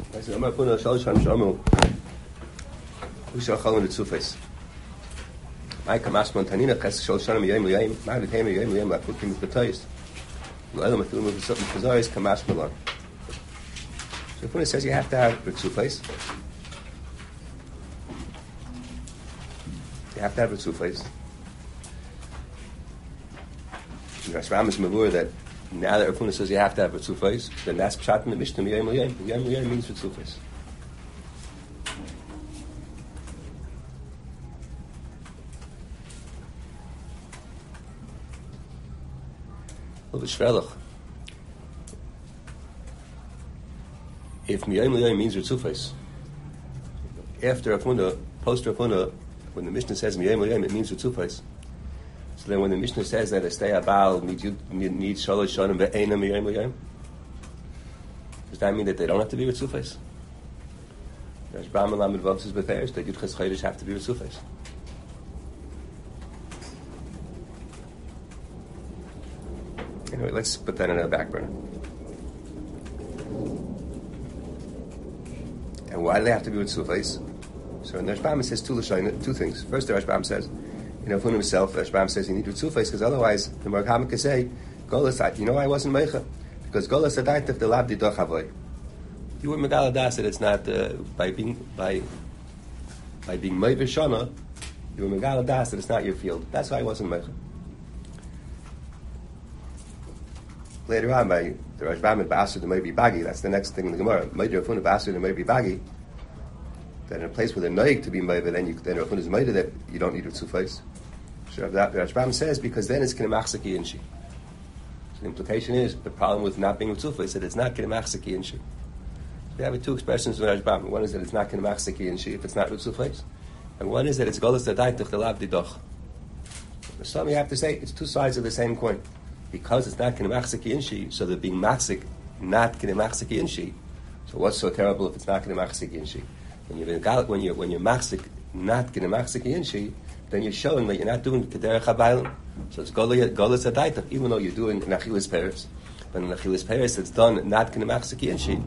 I said, I'm going to put a shalosh on shamu. Who shall call in the tzufes? I come ask Montanina, Ches shalosh shanim yom yom. Ma'ad v'tem yom yom. La'pukim v'petayis. L'elam v'tulum v'sotn v'zaris come ask Malon. So if one says you have to have the tzufes, you have to have the tzufes. Rashbam is mavur that now that Rafuna says you have to have a tzufes, then that's pshat in the Mishnah. Yom l'yom. Yom l'yom means for tzufes. A little bit shvelach. If yom l'yom means for tzufes, after Rafuna, post Rafuna, when the Mishnah says yom l'yom, it means for tzufes. So then when the Mishnah says that a stay abal needs shalosh shanim ve'enam yom l'yom, does that mean that they don't have to be with tzufes? There's Brahman Lamed Vav says b'theirs that Yudches Chodesh have to be with tzufes. Anyway, let's put that in the back burner. And why do they have to be with tzufes? So in the Rashbam it says two things. First, the Rashbam says, Rafuna himself, Rashbam says you need to do tzufes because otherwise the Merkama can say, Golas, you know why I wasn't meicha? Because Golas adaitef the labdi dochavoy. You were megaladas that it's not by being meiver shana. You were megaladas that it's not your field. That's why I wasn't meicha. Later on, by the Rashbam and Ba'asur the Maybe Bagi, that's the next thing in the Gemara. Meider Rafuna Ba'asur the Maybe Bagi. That in a place with a noig to be meiver, then Rafuna is meider that you don't need a tzufes. So that Rashbam says because then it's kinemachsaki inshi. So the implication is the problem with not being with tzufes is that it's not kinemachsaki inshi. So we have two expressions in Rashbam. One is that it's not kinemachsaki inshi if it's not with tzufes, and one is that it's golas dadaitich the labdi doch. So you have to say it's two sides of the same coin. Because it's not kinemachsaki inshi, so they're being machzik, not kinemachsaki inshi. So what's so terrible if it's not kinemachsaki inshi? When you're machzik, not kinemachsaki inshi, then you're showing that you're not doing kederech habaylim. So it's golas adaitach, even though you're doing nachilas peres. But in nachilas peres, it's done not kinemachsaki inshi.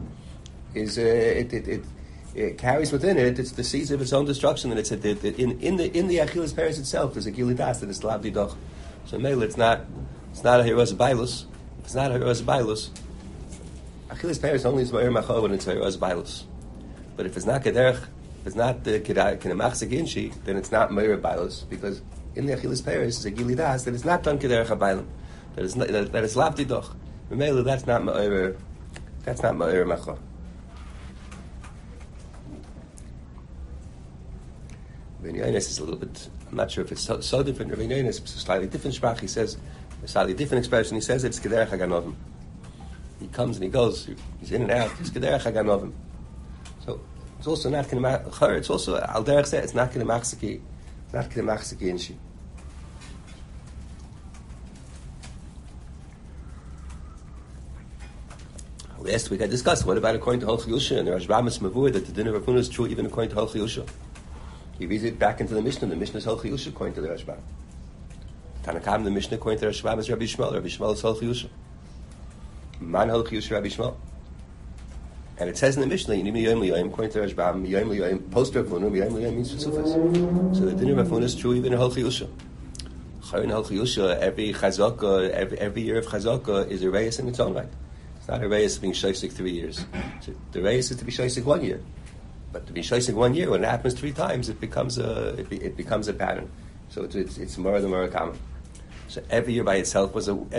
It carries within it. It's the seeds of its own destruction, and it's in the achilas peres itself. There's a gilidas that is labdi doch. So maybe it's not a heroes bailus. If it's not a heroes bailus, achilas peres only is ma'ir machor when it's a heroes bailus. But if it's not kederech, if it's not the kinemachsik inshi, then it's not meir bailus because in the achilas peres is a gilidas that it's not done kederech habaylim, that it's labdi doch. Remember that's not meir machor. Vinyanis is a little bit. I'm not sure if it's so different. Vinyanis is a slightly different sprach. He says a slightly different expression. He says it's kederech haganovim. He comes and he goes. He's in and out. It's kederech haganovim. So it's also not kinemachsaki. It's also al derech said it's not kinemachsaki. Not kinemachsaki inshi. Last week I discussed what about according to Hol Chiyusha and the Rashbam is mavur that the din of Rafuna is true even according to Hol Chiyusha. He reads it back into the Mishnah. The Mishnah is Hol Chiyusha according to the Rashbam. Tanakam the Mishnah according to the Rashbam is Rabbi Shmuel. Rabbi Shmuel is Hol Chiyusha. Man Hol Chiyusha Rabbi Shmuel. And it says in the Mishnah, Yinim Yom L'Yom, according to Rashbam, Yom L'Yom, post Rafuna, Yom L'Yom means Tzufas. So the din of Rafuna is true even in Hol Chiyusha. In Hol Chiyusha, every year of Chazaka is a reis in its own right. It's not a reis being shaisik 3 years. So the reis is to be shaisik 1 year. But to be shaisik 1 year, when it happens 3 times, it becomes a pattern. So it's more than more common. So every year by itself,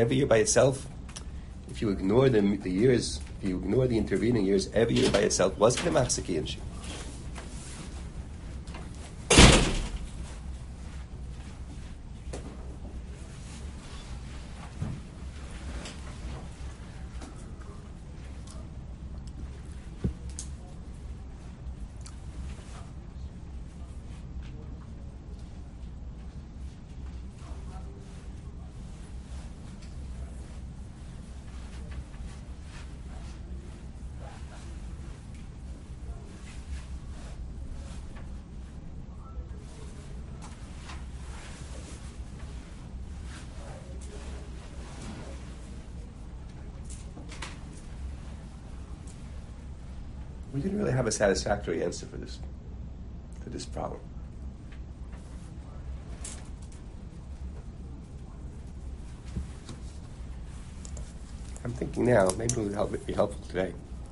if you ignore the years, if you ignore the intervening years, every year by itself was kinemachsaki inshi. we didn't really have a satisfactory answer for this problem. I'm thinking now, maybe it would be helpful today.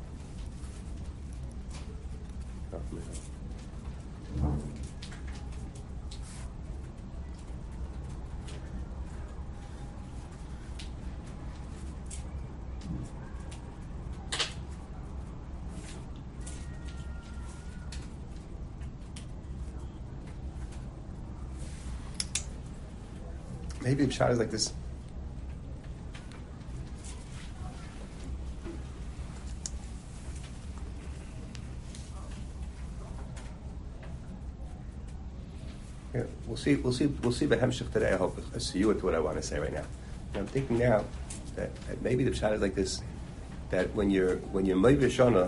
Maybe the pshat is like this. Yeah, we'll see Behemshich today. I hope I see you with what I want to say right now. And I'm thinking now that maybe the pshat is like this: that when you're Meiv Shana,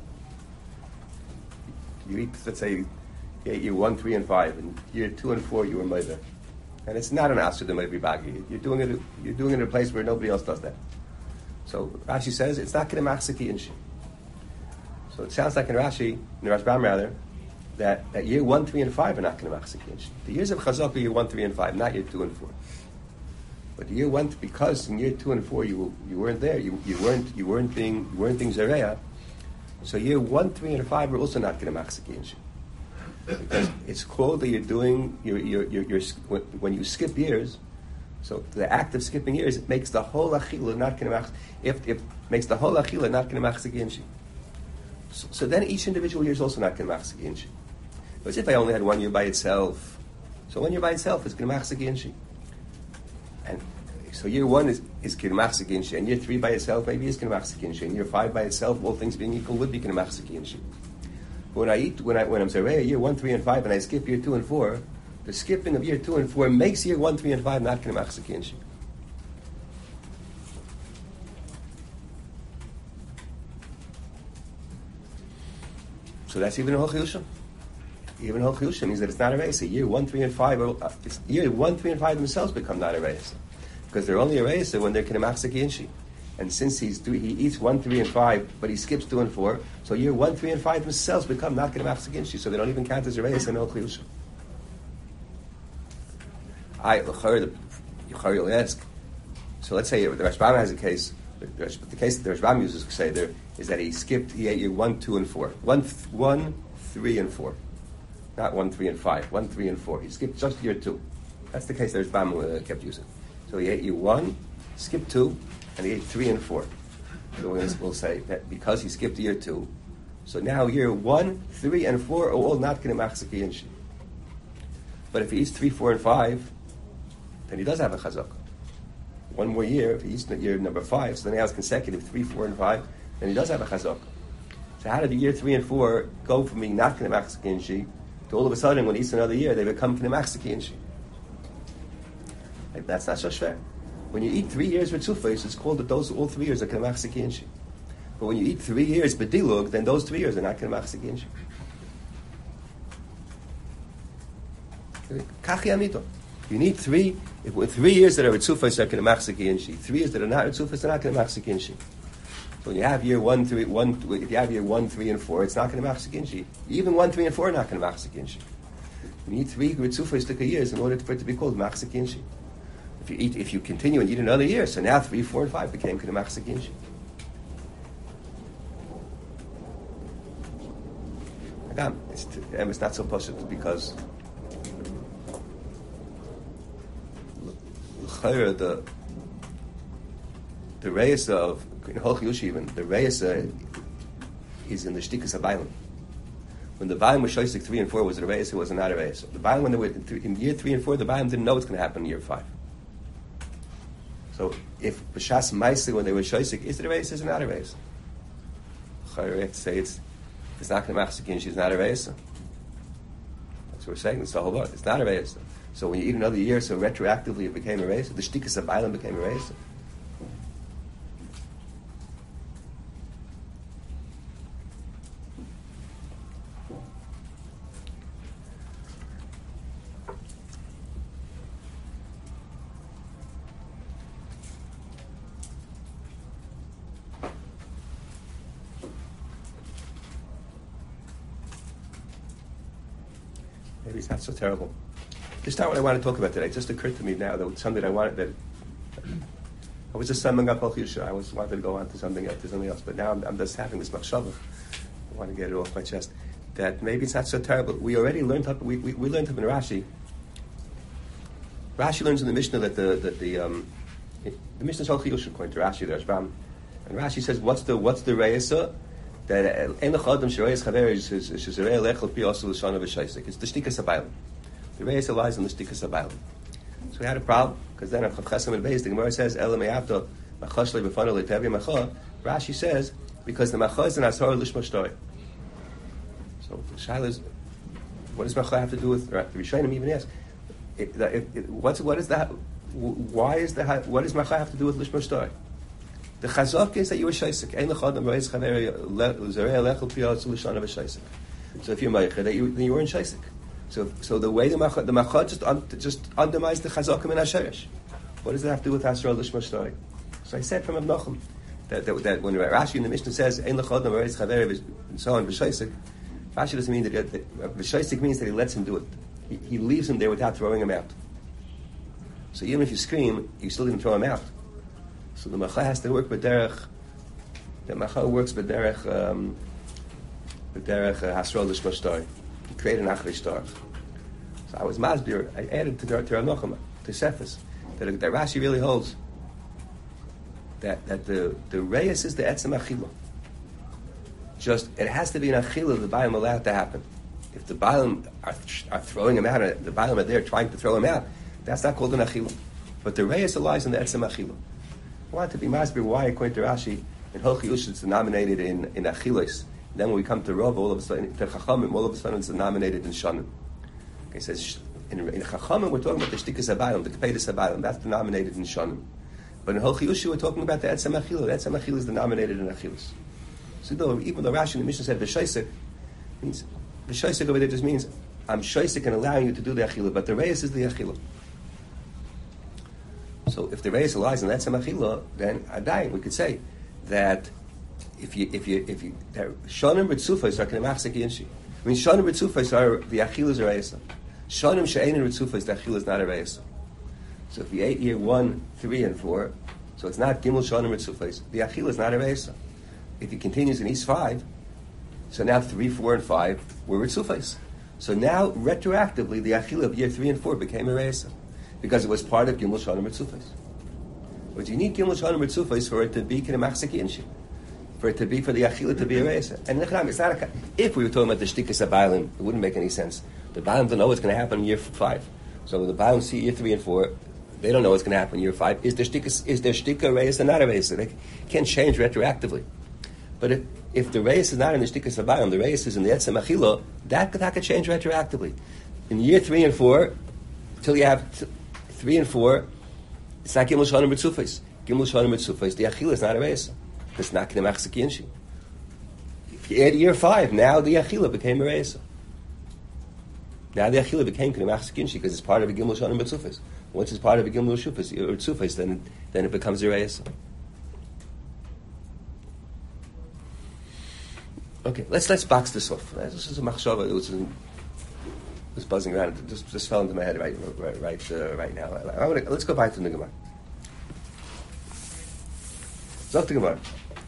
you eat, let's say, you ate year 1, 3, and 5, and year 2 and 4 you were Meiv. And it's not an asur that might be bagi. You're doing it in a place where nobody else does that. So Rashi says it's not going to machziki inshi. So it sounds like in Rashi, in the Rashbam rather, that year 1, 3, and 5 are not going to machziki inshi. The years of Chazak are year 1, 3, and 5, not year 2 and 4. But year 1, because in year 2 and 4 you weren't there, you weren't being zareya. So year 1, 3, and 5 are also not going to machziki inshi. Because it's called that you're doing when you skip years. So the act of skipping years, it makes the whole achila not going to if makes the whole achila not going to machziki inshi. So then each individual year is also not going to machziki inshi. But if I only had 1 year by itself, so 1 year by itself is going to machziki inshi. And so year 1 is going to machziki inshi, and year 3 by itself maybe is going to machziki inshi, and year 5 by itself, all things being equal, would be going to machziki inshi. When I'm Zarei, year 1, 3, and 5, and I skip year 2 and 4, the skipping of year 2 and 4 makes year 1, 3, and 5 not going to machziki inshi. So that's even Hol Chiyushim. Even Hol Chiyushim means that it's not a reisa. Year 1, 3, and 5, year 1, 3, and 5 themselves become not a reisa. Because they're only a reisa when they're going to machziki inshi. And since he eats 1, 3, and 5, but he skips 2 and 4, so year 1, 3, and 5 themselves become not going to machziki inshi, so they don't even count as a reis and no chiyushim. You'll ask. So let's say the Rashbam has a case. The case that the Rashbam uses to say there is that he ate year 1, 2, and 4. 1, 3, and 4. Not 1, 3, and 5. 1, 3, and 4. He skipped just year 2. That's the case that Rashbam kept using. So he ate year 1, skipped 2, and he ate 3 and 4. So we'll say that because he skipped year 2, so now year 1, 3, and 4 are all not going to machziki inshi. But if he eats 3, 4, and 5, then he does have a chazak. One more year, if he eats year number 5, so then he has consecutive 3, 4, and 5, then he does have a chazak. So how did the year 3 and 4 go from being not going to machziki inshi to all of a sudden when he eats another year, they become going to machziki inshi? Like, that's not so fair. When you eat 3 years with tzufos, it's called that all 3 years are going to machziki inshi. But when you eat 3 years bedilug, then those 3 years are not going to machziki inshi. Kachi amito. You need 3. If 3 years that are with tzufos are going to machziki inshi, 3 years that are not with tzufos are not going to machziki inshi. So when you have year 1, 3, if you have year 1, 3, and 4, it's not going to machziki inshi. Even 1, 3, and 4 are not going to machziki inshi. You need 3 with tzufos years in order for it to be called machziki inshi. If you continue and eat another year, so now 3, 4, and 5 became kind of machziki inshi. Again, it's not so possible because the reisa of in Hol Chiyushim, even the reisa is in the shtikas habayim. When the bayim was shoysik 3 and 4 was a reisa, it was not a reisa. The bayim when they were in year 3 and 4, the bayim didn't know what's going to happen in year 5. So if b'shas ma'aseh when they were shoysik, is it a reisa? Is it not a reisa? You have to say it's not going to machziki inshi. It's not a reisa. That's what we're saying. It's the whole lot. It's not a reisa. So when you eat another year, so retroactively it became a reisa. The shtikas of island became a reisa. Maybe it's not so terrible. It's not what I want to talk about today. It just occurred to me now that something I wanted that I was just summing up Al Chiyusha. I wanted to go on to something else, but now I'm just having this machshava. I want to get it off my chest. That maybe it's not so terrible. We already learned up. We learned up in Rashi. Rashi learns in the Mishnah that the Mishnah is Al Chiyusha according to Rashi, the Rashbam, and Rashi says what's the reisa that ein lechadam shereis chaver is shezerei lechol pi asul l'shana v'shaisik. It's the shtikas habayim. The reisa lies in the shtikas habayim. So we had a problem because then Chav Chesam and Beis the Gemara says Ela me'avta machashlei b'fana le'tevi macha. Rashi says because the macha is an asar lishma shtori. So the shaila is, what does macha have to do with? The Rishonim even ask, what is that? Why is that? What does macha have to do with lishma shtori? The chazak is that you were shaisik. Ein lechadam reis chaveri zerei lechol piyatz l'shana v'shaisik. So if you're meicher, then you were in shaisik. So the way the macha just undermines the chazakim and hasherish. What does it have to do with Asra Lishma Shtori? So I said from Abnachim that when Rashi in the Mishnah says Ein Lechadam Reis Chaver and so on V'Shaisik, Rashi doesn't mean that V'Shaisik means that he lets him do it. He leaves him there without throwing him out. So even if you scream, you still didn't throw him out. So the macha has to work with derech. The macha works with derech Asra Lishma Shtori. He created an Achri Shtor. So I was masbir. I added to Ranochem, to Cephas, that Rashi really holds that the reyes is the etzem achila. Just it has to be an achila the Baalim allowed to happen. If the Baalim are throwing him out, or the Baalim are there trying to throw him out, that's not called an achila. But the reyes lies in the etzem achila. I want to be masbir why according to Rashi in Hol Chiyush it's denominated in achilas. Then when we come to Rav, all of a sudden, to Chachamim, all of a sudden it's denominated in Shanim. Okay, says in Chachamim we're talking about the Shtikas Habayim, the Kepedes Habayim, that's denominated in Shanim. But in Hol Chiyushi we're talking about the Etzem Achila. The Etzem Achila is denominated in Achilas. So even though Rashi in the Mishnah said V'shaisik, means V'shaisik over there just means I'm shaisik and allowing you to do the Achila, but the Reis is the Achila. So if the Reis lies in Etzem Achila, then Adayin, we could say that if you Shonim Ritzufos are K'nemachzik Yinshi. I mean, Shonim Ritzufos are the Achilas are Reisa. Shonim She'ein Ritzufos, the Achila is not a Reisa. So if you ate year 1, 3, and 4, so it's not Gimel Shonim Ritzufos, the Achila is not a Reisa. If he continues in East 5, so now 3, 4, and 5 were Ritzufos. So now, retroactively, the Achila of year 3 and 4 became a Reisa. Because it was part of Gimel Shonim Ritzufos. But you need Gimel Shonim Ritzufos for it to be K'nemachzik Yinshi. For it to be, for the Achila to be a Reisa. And it's not if we were talking about the Shtikas HaBaalim, it wouldn't make any sense. The Baalim don't know what's going to happen in year 5. So the Baalim see year 3 and 4, they don't know what's going to happen in year 5. Is there Shtika Reisa or not a Reisa? They can't change retroactively. But if the Reis is not in the Shtikas HaBaalim, the Reis is in the Etzem Achila, that could change retroactively. In year 3 and 4, until you have 3 and 4, it's not Gimel Shonim Ritzufos. Gimel Shonim Ritzufos, the Achila is not a Reisa. It's not K'nemachzik Yinshi. If you add year 5, now the Achila became a Reisa. Now the Achila became K'nemachzik Yinshi because it's part of a Gimel Shonim Ritzufos. Once it's part of a Gimel Ritzufos, then it becomes a Reisa. Okay, let's box this off. This is a machshava. It was buzzing around. It just fell into my head right now. Let's go back to the Gemara. Zok the Gemara.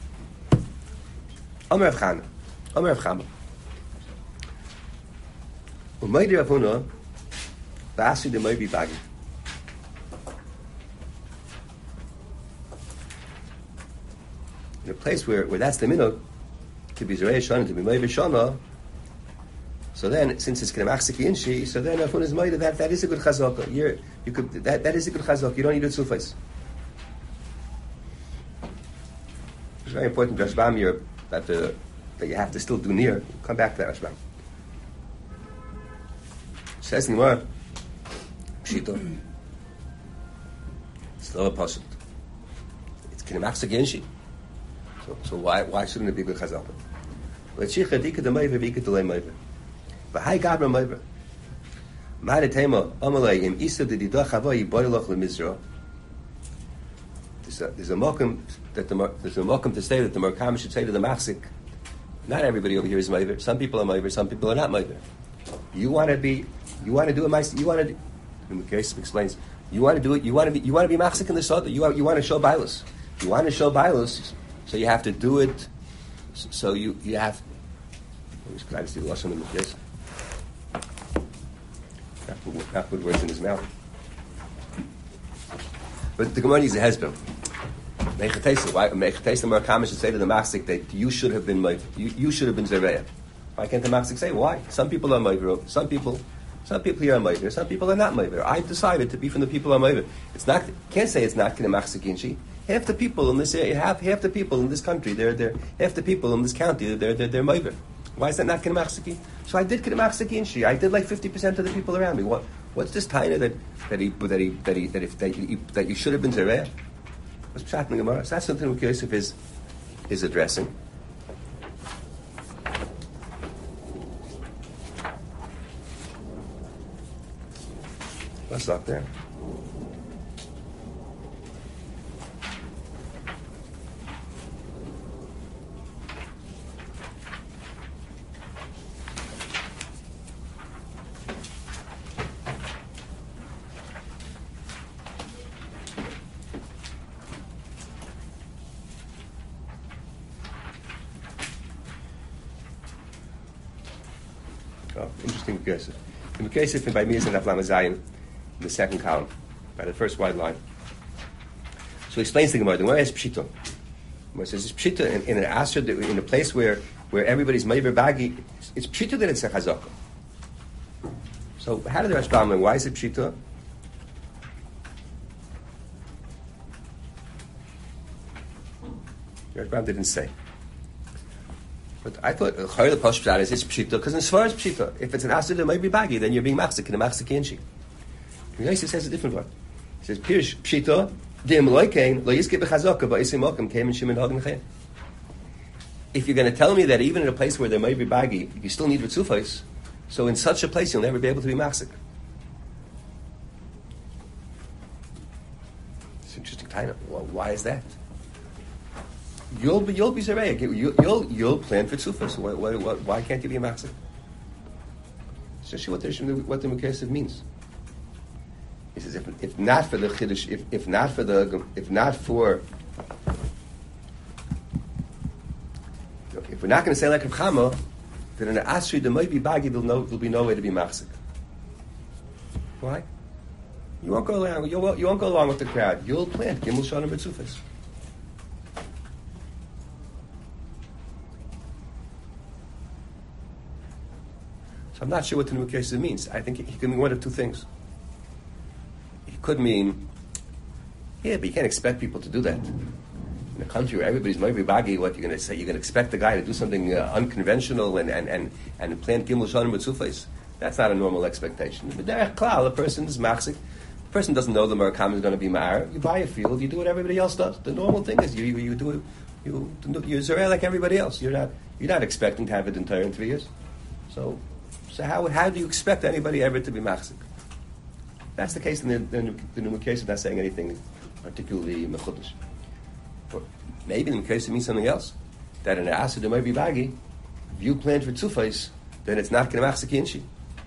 Omer Rav Chama. Umaydi Rav Huna, Ba'asi de Moibi Bagi. In a place where that's the minhag, to be Zerei Shana, to be Moibi Shana, so then, since it's K'nemachzik Yinshi, so then Rav Huna's Moibi, that is a good chazaka. That is a good chazaka. You don't need to tzufais. It's very important, Rashbam, that you have to still do near. Come back to that, Rashbam. Says in Gemara, Pshito. It's not a pasuk. It's K'nemachzik Yinshi. So why shouldn't it be good chazaka? L'tzicha dika d'mayve v'ika d'lei mayve. V'hai gabra mayve. Ma'ad tema amalei im isa d'didach hava yiboy loch l'mizra. There's a mokum to say that the Merkam should say to the Machzik, not everybody over here is Maiver. Some people are Maiver, some people are not Maiver. You want to do it. You want to. The case explains. You want to do it. You want to be machzik in the soda. You want to show bailus. You want to show bailus, so you have to do it. So you have. Let me try to see the lesson in the case. Not put words in his mouth. But the Gemara needs a husband. Mechatesa Murakami should say to the machzik that you should have been zereya. Why can't the machzik say why? Some people are moiver. Some people here are moiver. Some people are not moiver. I've decided to be from the people who are moiver. It's not. Can't say it's not k'nei machzik inshi. Half the people in this area, half the people in this country, they're half the people in this county, they're moiver. Why is that not k'nei machzik? So I did k'nei machzik inshi. I did like 50% of the people around me. What's this taina that you should have been zereya? What's pshat in the Gemara? So that's something Rabbi Yosef is addressing. Let's stop there. Interesting Yosef. In Yosef by Miyas and Aflam Zayin, the second column, by the first wide line. So he explains the Gemara. The Gemara is pshita. It says it's pshita in an asher, in a place where everybody's meiver bagi. It's pshita that it's a chazaka. So how did the Rashbam learn? Why is it pshita? The Rashbam didn't say. But I thought the posh pshat is it's pshita because in Svar is pshita. If it's an asher that might be bagi, then you're being machzik in a machzik inshi. Yosef says a different one. He says Pirish pshita dim loikein lo yiske bechazaka ba'isim okem came and shimin hagen chen. If you're going to tell me that even in a place where there might be bagi, you still need ritzufos, so in such a place you'll never be able to be machzik. It's interesting time. Well, why is that? You'll be zereya. You'll plan for tzufos. Why can't you be a machzik? It's just what the Mukasef means. He says, if not for the chiddush, if not for if we're not going to say like Rav Chama, then in an asri there might be bagi, there'll be no way to be machzik. Why? You won't go along. You won't go along with the crowd. You'll plant gimel shanim b'tzufas. So I'm not sure what the new case means. I think it can mean one of two things. It could mean, yeah, but you can't expect people to do that. In a country where everybody's maybe baggy, what you're going to say? You're going to expect the guy to do something unconventional and plant gimel shanim b'tzufas. That's not a normal expectation. But derech klal, a person is machzik. The person doesn't know the Murakam is going to be ma'ar. You buy a field, you do what everybody else does. The normal thing is you're zereh like everybody else. You're not expecting to have it entire in 3 years. So how do you expect anybody ever to be machzik? That's the case in the new case of not saying anything particularly mechudesh. But maybe in the case it means something else. That in an asad there might be bagi. If you plant for tzufais, then it's not going to machzik inshi.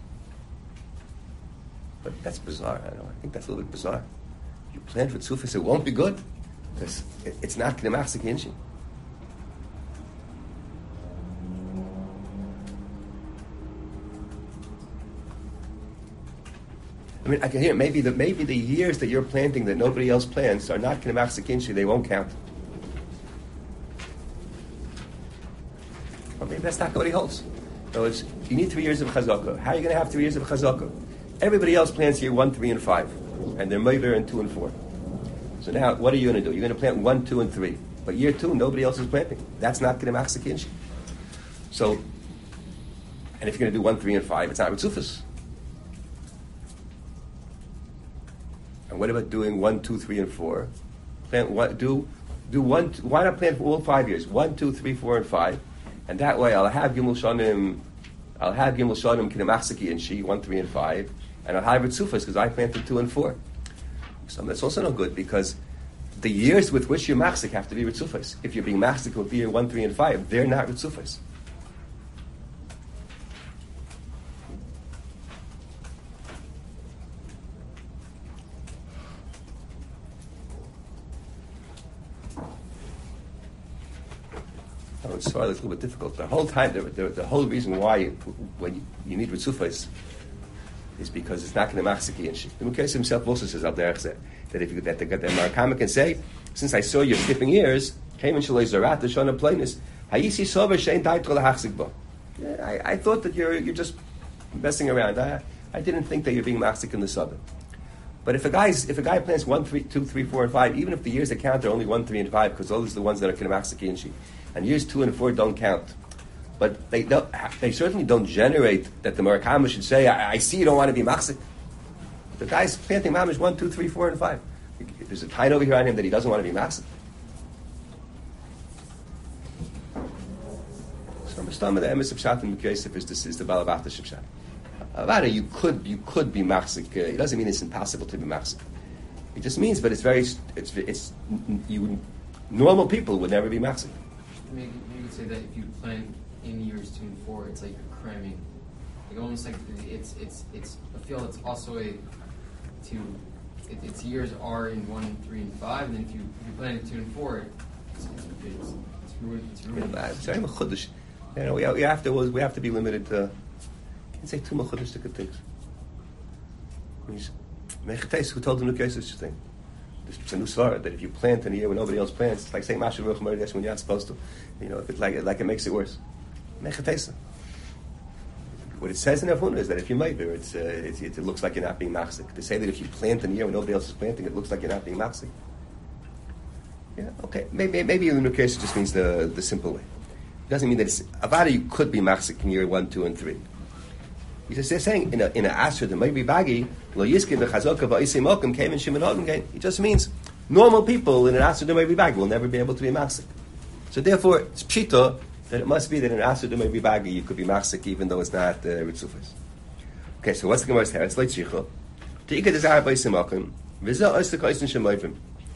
But that's bizarre. I think that's a little bit bizarre. If you plant for tzufais, it won't be good. Because it's not going to machzik inshi. I mean, I can hear maybe the years that you're planting that nobody else plants are not going to machzik inshi. They won't count. Or maybe that's not what he holds. So you need 3 years of chazakah. How are you going to have 3 years of chazakah? Everybody else plants year 1, 3, and 5, and they're mayber in 2 and 4. So now, what are you going to do? You're going to plant 1, 2, and 3, but year 2, nobody else is planting. That's not going to machzik inshi. So, and if you're going to do 1, 3, and 5, it's not ritzufas. And what about doing 1, 2, 3, and 4? Plant one. Do one. Why not plant for all 5 years? 1, 2, 3, 4, and 5, and that way I'll have gimel shanim. I'll have gimel shanim kinamachsiki and she 1, 3, and 5, and I'll have ritzufas because I planted 2 and 4. So that's also no good because the years with which you're machzik have to be ritzufas. If you're being machzik with year 1, 3, and 5, they're not ritzufas. it's a little bit difficult. The whole time, the whole reason why when you need Ritzufos is because it's not going to machziki and shit. The Mukhes himself also says al derech zeh that if you that the Marakama can say, since I saw you skipping years, came in shalei zarat the shana plainis hayisi sover shein daitol hachzik bo. I thought that you're just messing around. I didn't think that you're being machzik in the southern. But if a guy plants 1, 3, 2, 3, 4, and 5, even if the years that count are only 1, 3, and 5, because those are the ones that are kinemaxiki and she, and years 2 and 4 don't count. But they certainly don't generate that the Murakama should say, I see you don't want to be machzik. The guy's planting mamish 1, 2, 3, 4, and 5. There's a tine over here on him that he doesn't want to be machzik. So the emes of Pshat and Mukesef is the Balavata Shipshat. Avada, you could be machzik. It doesn't mean it's impossible to be machzik. It just means, but normal people would never be machzik. Maybe you could say that if you plan in years 2 and 4, it's like you're cramming. Like almost like it's I feel it's also its years are in 1, 3, and 5, and then if you plan in 2 and 4, it's ruined. It's ruined. We have to be limited to. You can't say too much Chodeshtika things. Mechates, who told the Nukes such a thing? It's a new svara that if you plant in a year when nobody else plants, it's like saying Masha Ruch Meridesh when you're not supposed to. If it's like it makes it worse. Mechates. What it says in Avuna is that if you might it looks like you're not being machzik. To say that if you plant in a year when nobody else is planting, it looks like you're not being machzik. Yeah, okay. Maybe in the Nukes it just means the simple way. It doesn't mean that it's Avada you could be machzik in year 1, 2, and 3. He's just saying in a asher that might be baggy. Lo yiskin v'chazoka v'isei mokum came in Shimon Ogen. It just means normal people in an asher that might be baggy will never be able to be machzik. So therefore, it's pshita that it must be that in an asher that might be baggy you could be machzik even though it's not ritzufis. Okay, so what's the Gemara's here? It's like tzricha. Teika desire v'isei mokum v'zeh oistek oisin shemoivim.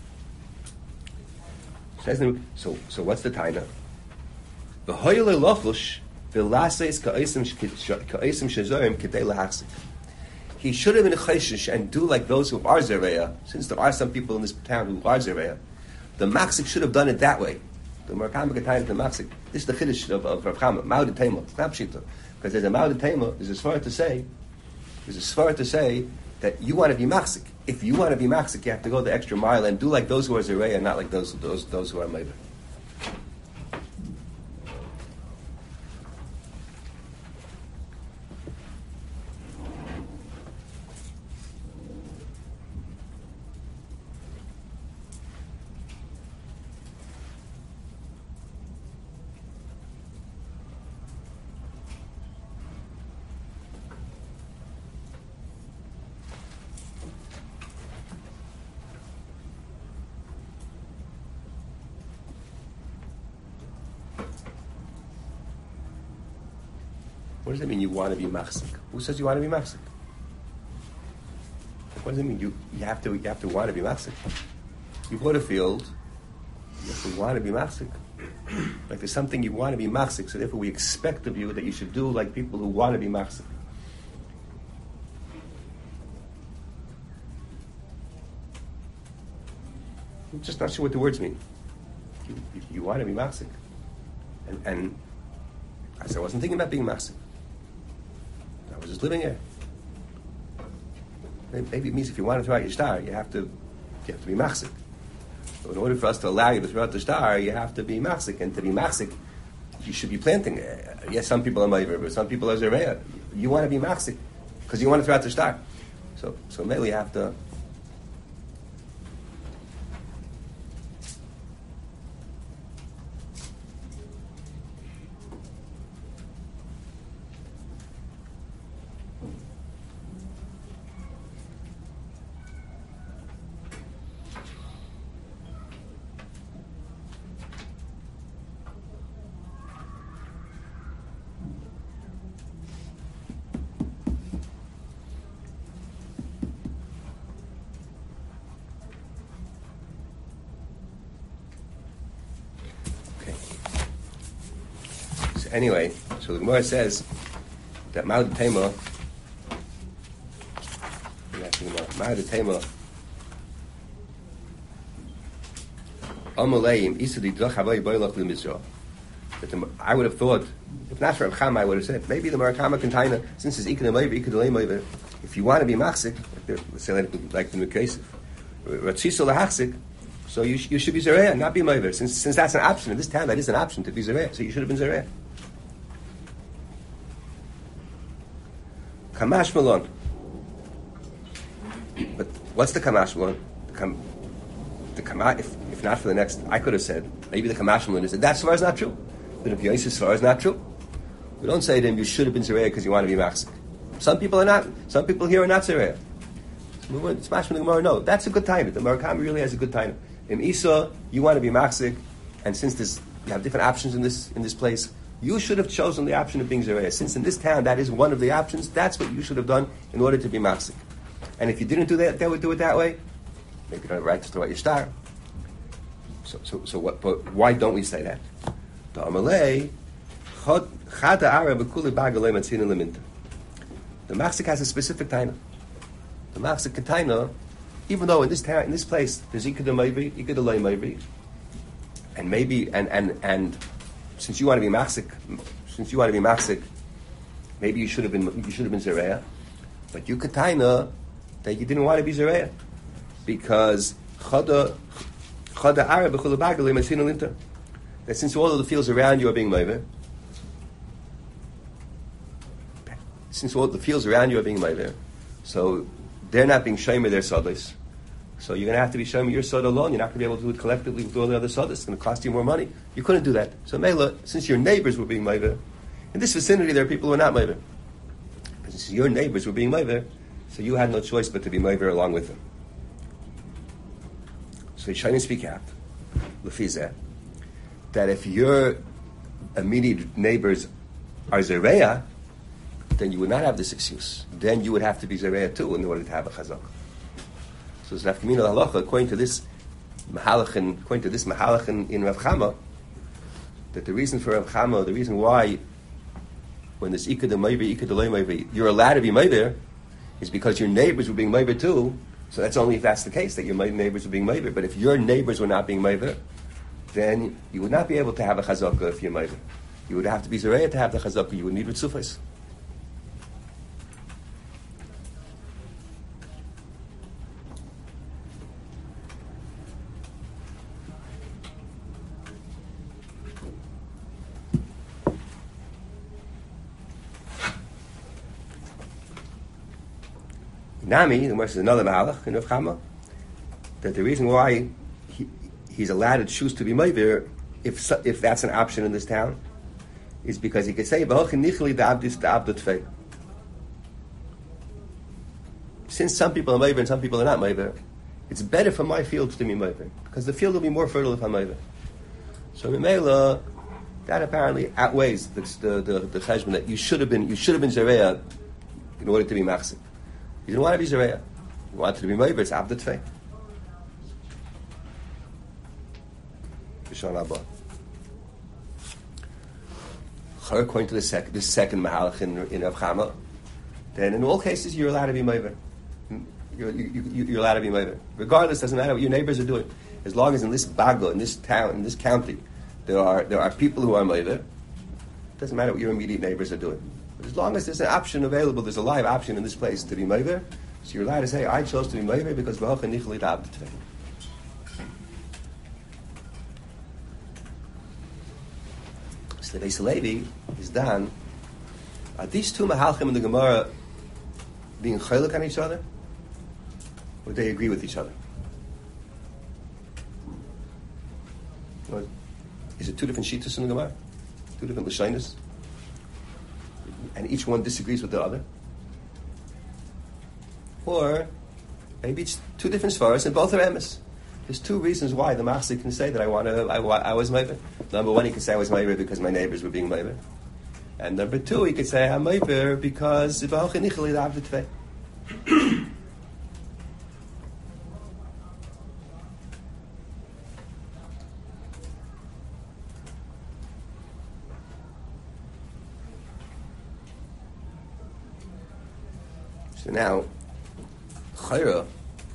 So what's the taina? V'hoyle lochush. He should have been a chayshish and do like those who are zereya. Since there are some people in this town who are zereya, the machzik should have done it that way. The Murakama Gatayim the machzik. This is the chiddush of Rav Chama. Ma'od Tema. It's not pshita because there's a Ma'od Tema. There's a svara to say that you want to be machzik. If you want to be machzik, you have to go the extra mile and do like those who are zereya, not like those who are meiver. What does that mean? You want to be machzik? Who says you want to be machzik? What does it mean? You have to want to be machzik. You bought a field. You have to want to be machzik. Like there's something you want to be machzik. So therefore, we expect of you that you should do like people who want to be machzik. I'm just not sure what the words mean. You want to be machzik, and I said I wasn't thinking about being machzik. I was just living here. Maybe it means if you want to throw out your star, you have to be machzik. So in order for us to allow you to throw out the star, you have to be machzik, and to be machzik, you should be planting. Yes, some people are meiver, but some people are zereya. You want to be machzik because you want to throw out the star. So maybe you have to. Anyway, so the Gemara says that Ma'od Tema, Amaleim Isadi Drach Havai Boilach LeMizrah. I would have thought, if not for Rav Chama, I would have said, maybe the Murakama Container, since it's Ikad Amayver, Ikad Alaymayver, if you want to be Machzik, let's say like the Mekesif, Ratzisol Lahachzik, so you should be Zereya, not be Mayver. Since that's an option, in this town that is an option to be Zereya, so you should have been Zereya. Kamash Malon. But what's the Kamash Malon? If not for the next, I could have said, maybe the Kamash Malon is that Svar is not true. The Rabbi Yosef Svar is not true. We don't say to him, you should have been Zereya because you want to be Machzik. Some people are not. Some people here are not Zereya. It's mashma the Gemara. No, that's a good time. The Murakami really has a good time. In Isa, you want to be Machzik, and since you have different options in this place, you should have chosen the option of being Zereya. Since in this town that is one of the options, that's what you should have done in order to be Machzik. And if you didn't do that, they would do it that way. Maybe you don't have a right to throw out your star. So what? But why don't we say that? The Amalei Chada Ara B'Kuli Bagalei Matzina Leminta. The Machzik has a specific taina. The Machzik taina, even though in this town, in this place, there's Ikad Amayvi, Ikad Alaymayvi, and maybe and since you want to be Machzik, maybe you should have been Zereya, but you could taina that you didn't want to be Zereya because Chada Ara B'Chul Bagalei Matzina Leminta. That since all of the fields around you are being Mayveh, so they're not being shomer their sodas. So you're going to have to be shomer your soda alone. You're not going to be able to do it collectively with all the other sodas. It's going to cost you more money. You couldn't do that. So Mela, since your neighbors were being Mayveh, in this vicinity there are people who are not Mayveh. But since your neighbors were being Mayveh, so you had no choice but to be Mayveh along with them. So Yishayim speak out, Lefizeh, that if your immediate neighbors are Zereya, then you would not have this excuse. Then you would have to be Zereya too in order to have a Chazak. So it's Nafkamina Halacha, according to this Mahalachin in Rav Chama, that the reason for Rav Chama, the reason why when this Ikad Amayvi, Ikad Alaymayvi, you're allowed to be Mayveh, is because your neighbors were being Mayveh too. So that's only if that's the case, that your neighbors were being Mayveh. But if your neighbors were not being Mayveh, then you would not be able to have a Chazakah if you're Mayveh. You would have to be Zereya to have the Chazakah. You would need Ritzufas. Nami, the Gemara says another Mahalach in Rav Chama, that the reason why he's allowed to choose to be Mayveh, if that's an option in this town, is because he could say, since some people are Mayveh and some people are not Mayveh, it's better for my fields to be Mayveh, because the field will be more fertile if I'm Mayveh. So Mimela, that apparently outweighs the cheshbon that you should have been Zereya in order to be Machzik. You didn't want to be Zereya. You wanted to be Mayveh, it's Abd Tfei. According to this second Mahalach in Rav Chama, then in all cases you're allowed to be Mayveh. You're allowed to be Mayveh. Regardless, doesn't matter what your neighbors are doing. As long as in this Baga, in this town, in this county, there are people who are Mayveh, it doesn't matter what your immediate neighbors are doing. But as long as there's an option available, there's a live option in this place to be Mayveh, so you're allowed to say, I chose to be Mayveh because V'hocha nichli d'abd tfei. So the Beis Levi is done. Are these two Mahalchim in the Gemara being chaylik on each other? Or do they agree with each other? Or is it two different shittas in the Gemara? Two different Lashonos? And each one disagrees with the other? Or maybe it's two different svaras and both are emes. There's two reasons why the Machzik can say that I was Mayveh. Number one, he can say I was Mayveh because my neighbors were being Mayveh. And number two, he could say I'm Mayveh because V'hocha nichli d'abd tfei. So now, Chayra,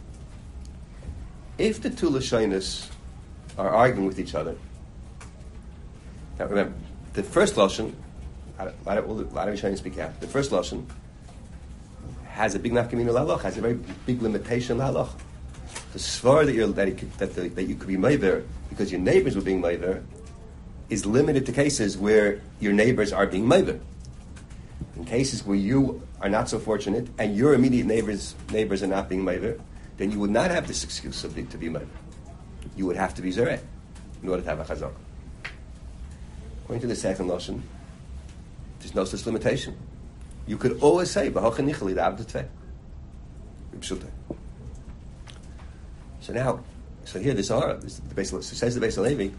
if the two Lashonos are arguing with each other, now remember, the first lashon, a lot of Rishonim speak out. The first lashon has a big nafkamina l'halach, has a very big limitation l'halach. The svar that you could be meiver because your neighbors were being meiver is limited to cases where your neighbors are being meiver. In cases where you are not so fortunate and your immediate neighbors are not being meiver, then you would not have this excuse to be meiver. You would have to be zereh in order to have a chazak. According to the second lashon, there's no such limitation. You could always say b'hochen nichali da'avd tvei. So here this are says the Beis Halevi.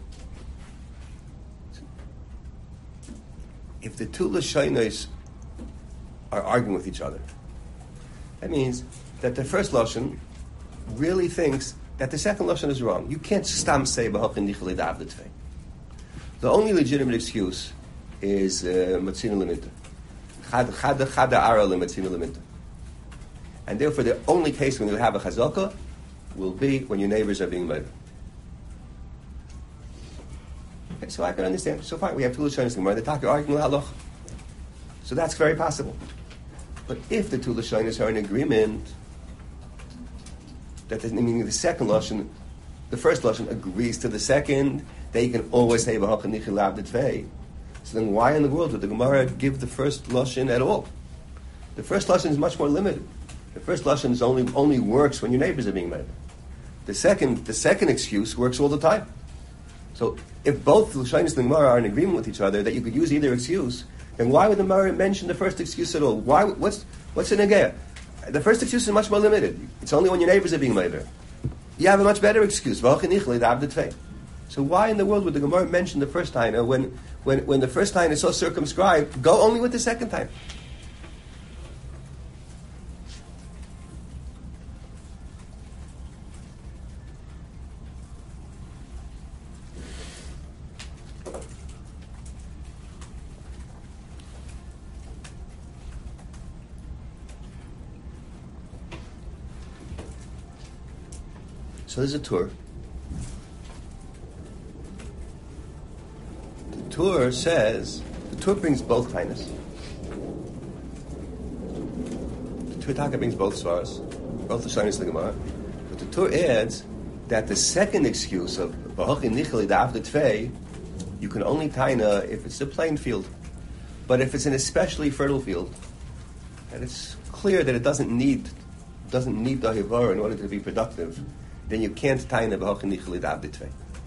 If the two lashonos are arguing with each other, that means that the first lashon really thinks that the second lashon is wrong. You can't stam say b'hochen nichali da'avd tvei. The only legitimate excuse is matzina leminta. Chada ara lematzina leminta. And therefore the only case when you have a chazaka will be when your neighbors are being murdered. Okay, so I can understand. So far we have two lashonos in the talk arguing halach. So that's very possible. But if the two lashonos are in agreement, that meaning the second lashon, the first lashon agrees to the second, they can always say b'hochen nichali da'avd tvei. So then why in the world would the Gemara give the first lashon at all? The first lashon is much more limited. The first lashon is only works when your neighbors are being made. The second excuse works all the time. So if both lashonos and the Gemara are in agreement with each other that you could use either excuse, then why would the Gemara mention the first excuse at all? Why? What's the negaya? The first excuse is much more limited. It's only when your neighbors are being made. You have a much better excuse. B'hochen nichali da'avd tvei. So why in the world would the Gemara mention the first time when the first time is so circumscribed? Go only with the second time. So there's a tour. The Torah brings both tainas. The Torah brings both svaras, both the shaynis and the Gemara. But the Torah adds that the second excuse of b'hochen nichali da'avd tvei, you can only taina if it's a plain field. But if it's an especially fertile field, and it's clear that it doesn't need the hivara in order to be productive, then you can't taina b'hochen nichali da'avd tvei.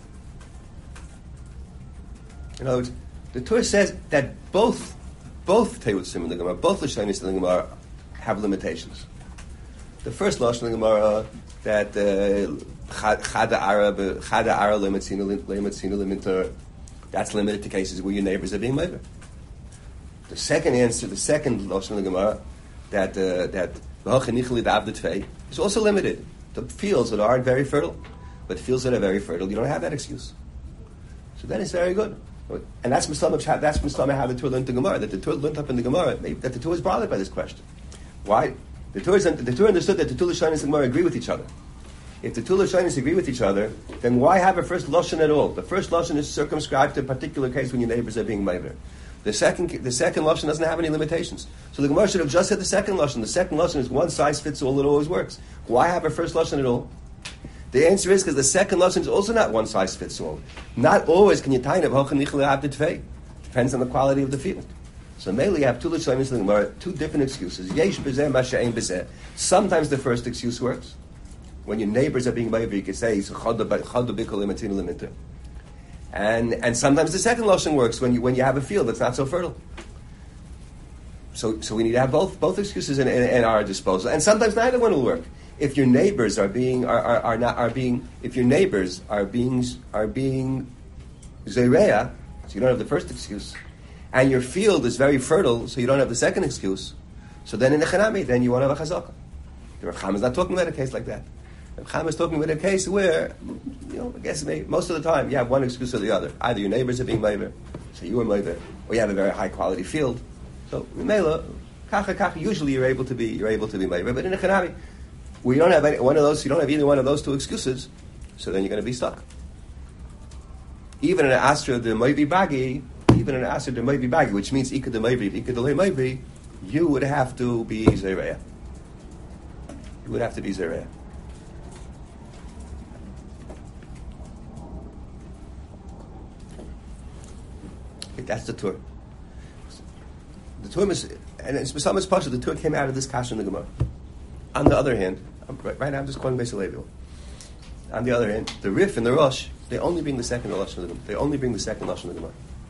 In other words, the Torah says that both Teirutzim in the Gemara, both Lashonis in the Gemara have limitations. The first Lashon in the Gemara that Chada Ara Lematzina Leminter, that's limited to cases where your neighbors are being murdered. The second answer, the second Lashon in the Gemara that B'hochen nichali da'avd tvei is also limited to fields that aren't very fertile. But fields that are very fertile, you don't have that excuse. So that is very good. And that's Mislamah how the Torah learned the Gemara, that the Torah learned up in the Gemara, that the Torah is bothered by this question. Why? The Torah understood that the two Lashonos and the Gemara agree with each other. If the two Lashonos agree with each other, then why have a first Lashon at all? The first Lashon is circumscribed to a particular case when your neighbors are being murdered. The second Lashon doesn't have any limitations. So the Gemara should have just said the second Lashon. The second Lashon is one size fits all, it always works. Why have a first Lashon at all? The answer is because the second lashon is also not one size fits all. Not always can you tie it b'hochen nichali da'avd tvei. Depends on the quality of the field. So mainly you have two lashonos in the Gemara, two different excuses. Yesh b'zeh ma she'ein b'zeh. Sometimes the first excuse works. When your neighbors are being made, you can say chada b'kol ematzina leminter. And sometimes the second lashon works when you have a field that's not so fertile. So we need to have both excuses in our disposal, and sometimes neither one will work. If your neighbors if your neighbors are being zereya, so you don't have the first excuse, and your field is very fertile, so you don't have the second excuse, so then in the Chanami, then you want to have a chazaka. The Rav Chama is not talking about a case like that. Rav Chama is talking about a case where, I guess most of the time you have one excuse or the other. Either your neighbors are being meiver, so you are meiver, or you have a very high quality field. So Mela, kacha, usually you're able to be meiver, but in the Chanami, we don't have one of those. You don't have either one of those two excuses, so then you're going to be stuck. Even in an Astra, the Moivi Bagi, even an Asr there might be Bagi, which means Ika de Mayvi, Ika de Le Mayvi, you would have to be Zereya. You would have to be Zereya. That's the Tur. The Tur is, and it's Besamas Pasha, the Tur came out of this Kasha in the Gemara. On the other hand, right now I'm just calling Beis Levi. On the other hand, the Rif and the Rosh, they only bring the second Lashon of the Gemara. They only bring the second Lashon of the Gemara.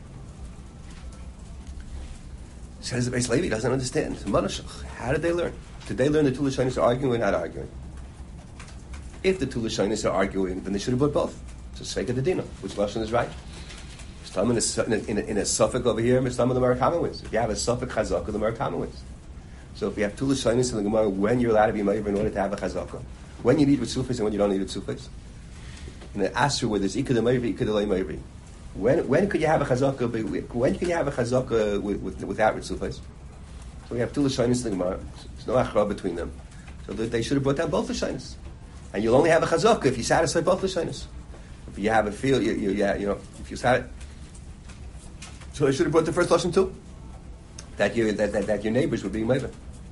Says the Beis Levi doesn't understand. How did they learn? Did they learn the two Lashonis are arguing or not arguing? If the two Lashonis are arguing, then they should have brought both. So Sveika the Dina, which Lashon is right? In a suffix over here, some of the Murakama wins. If you have a suffix chazaka, the Murakama wins. So if you have two Lashonis in the Gemara, when you're allowed to be ma'aver in order to have a chazaka, when you need with sufis and when you don't need with sufis, in an asur where there's ikad ma'aver, ikad loy ma'aver, when could you have a chazaka? When can you have a chazaka without with sufis? So we have two Lashonis in the Gemara. There's no achra between them. So they should have brought down both Lashonis, and you'll only have a chazaka if you satisfy both Lashonis. If you have a feel, if you satisfy. So they should have brought the first lesson too. That your neighbors would be meiver.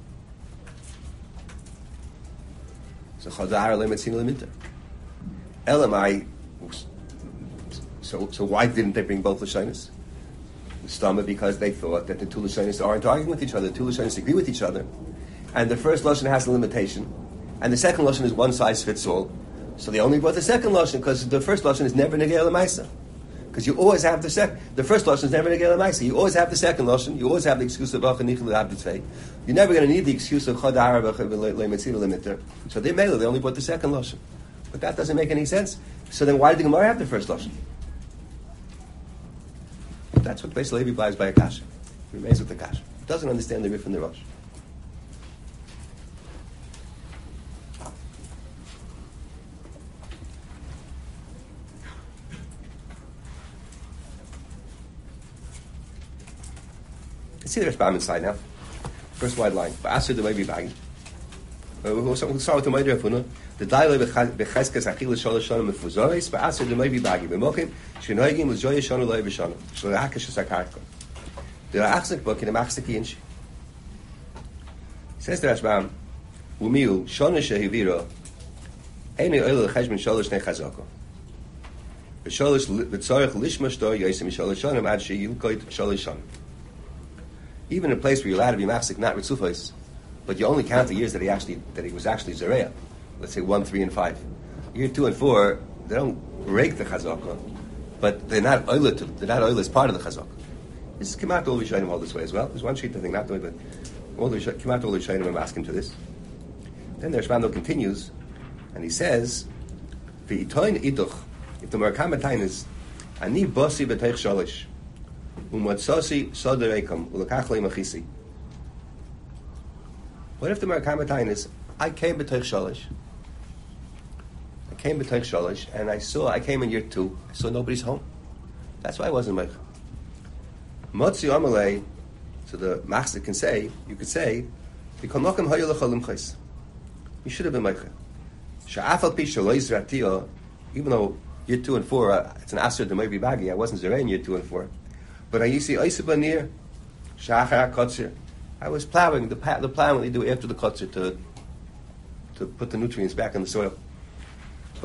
So chadar lemetzin leminter. Elamai. So why didn't they bring both lashonis? Stama, because they thought that the two lashonis aren't arguing with each other. The two lashonis agree with each other, and the first lashon has a limitation, and the second lashon is one size fits all. So they only brought the second lashon because the first lashon is never negei l'maisa. Because you always have the second. The first lashon is never negei l'maisa. You always have the second lashon. You always have the excuse of acha nichel l'abditzvei. You're never going to need the excuse of chad arab le'metzil le'mitter. So they only brought the second lashon. But that doesn't make any sense. So then why did the Gemara have the first lashon? That's what Beis Levi buys by a kasha. He remains with the kasha. He doesn't understand the Rif and the Rosh. See the Rashbam inside now. First wide line. Ba'asur the maybe bagi. We'll start with the Ma'adir Afuna. The dialogue becheskes achil shalosh shana mefuzoris. Ba'asur the maybe bagi. B'mokim shenoigim l'zoya shana loy v'shana. Shlo'akesh sakarka. The achzik book in the machzik inch. Says the Rashbam, Umiu shana shehivira eni oil l'cheshbon shalosh nei chazaka. V'shalosh v'tzorich lishmash do yosim shalosh shana ad sheyilkoit shalosh shana. Even in a place where you're allowed to be machzik, not ritzufos, but you only count the years that he was actually zereya. Let's say 1, 3, and 5. Year 2 and 4, they don't break the chazaka, but they're not oila. They're not oila as part of the chazaka. This is Kimat all Rishonim all this way as well. There's one sheet I think not doing, but Kimat all Rishonim I'm asking to this. Then the Rashbam continues, and he says, "V'itoin iduch." If the Merkamatain is ani bosi b'teich shalish. What if the Merkamatain is, I came b'teich shalish, and I came in year 2, I saw nobody's home. That's why I wasn't meicha. Motzi amalei, so the machzik can say, you could say, you should have been meicha. Sha'afal pi shalo yizratiyah, even though year 2 and 4, it's an asur that might be bagi, I wasn't zerei in year 2 and 4. But I used to Oisibanir, Shachar Kotzir. I was plowing the plowing they do after the Kotzir to put the nutrients back in the soil. The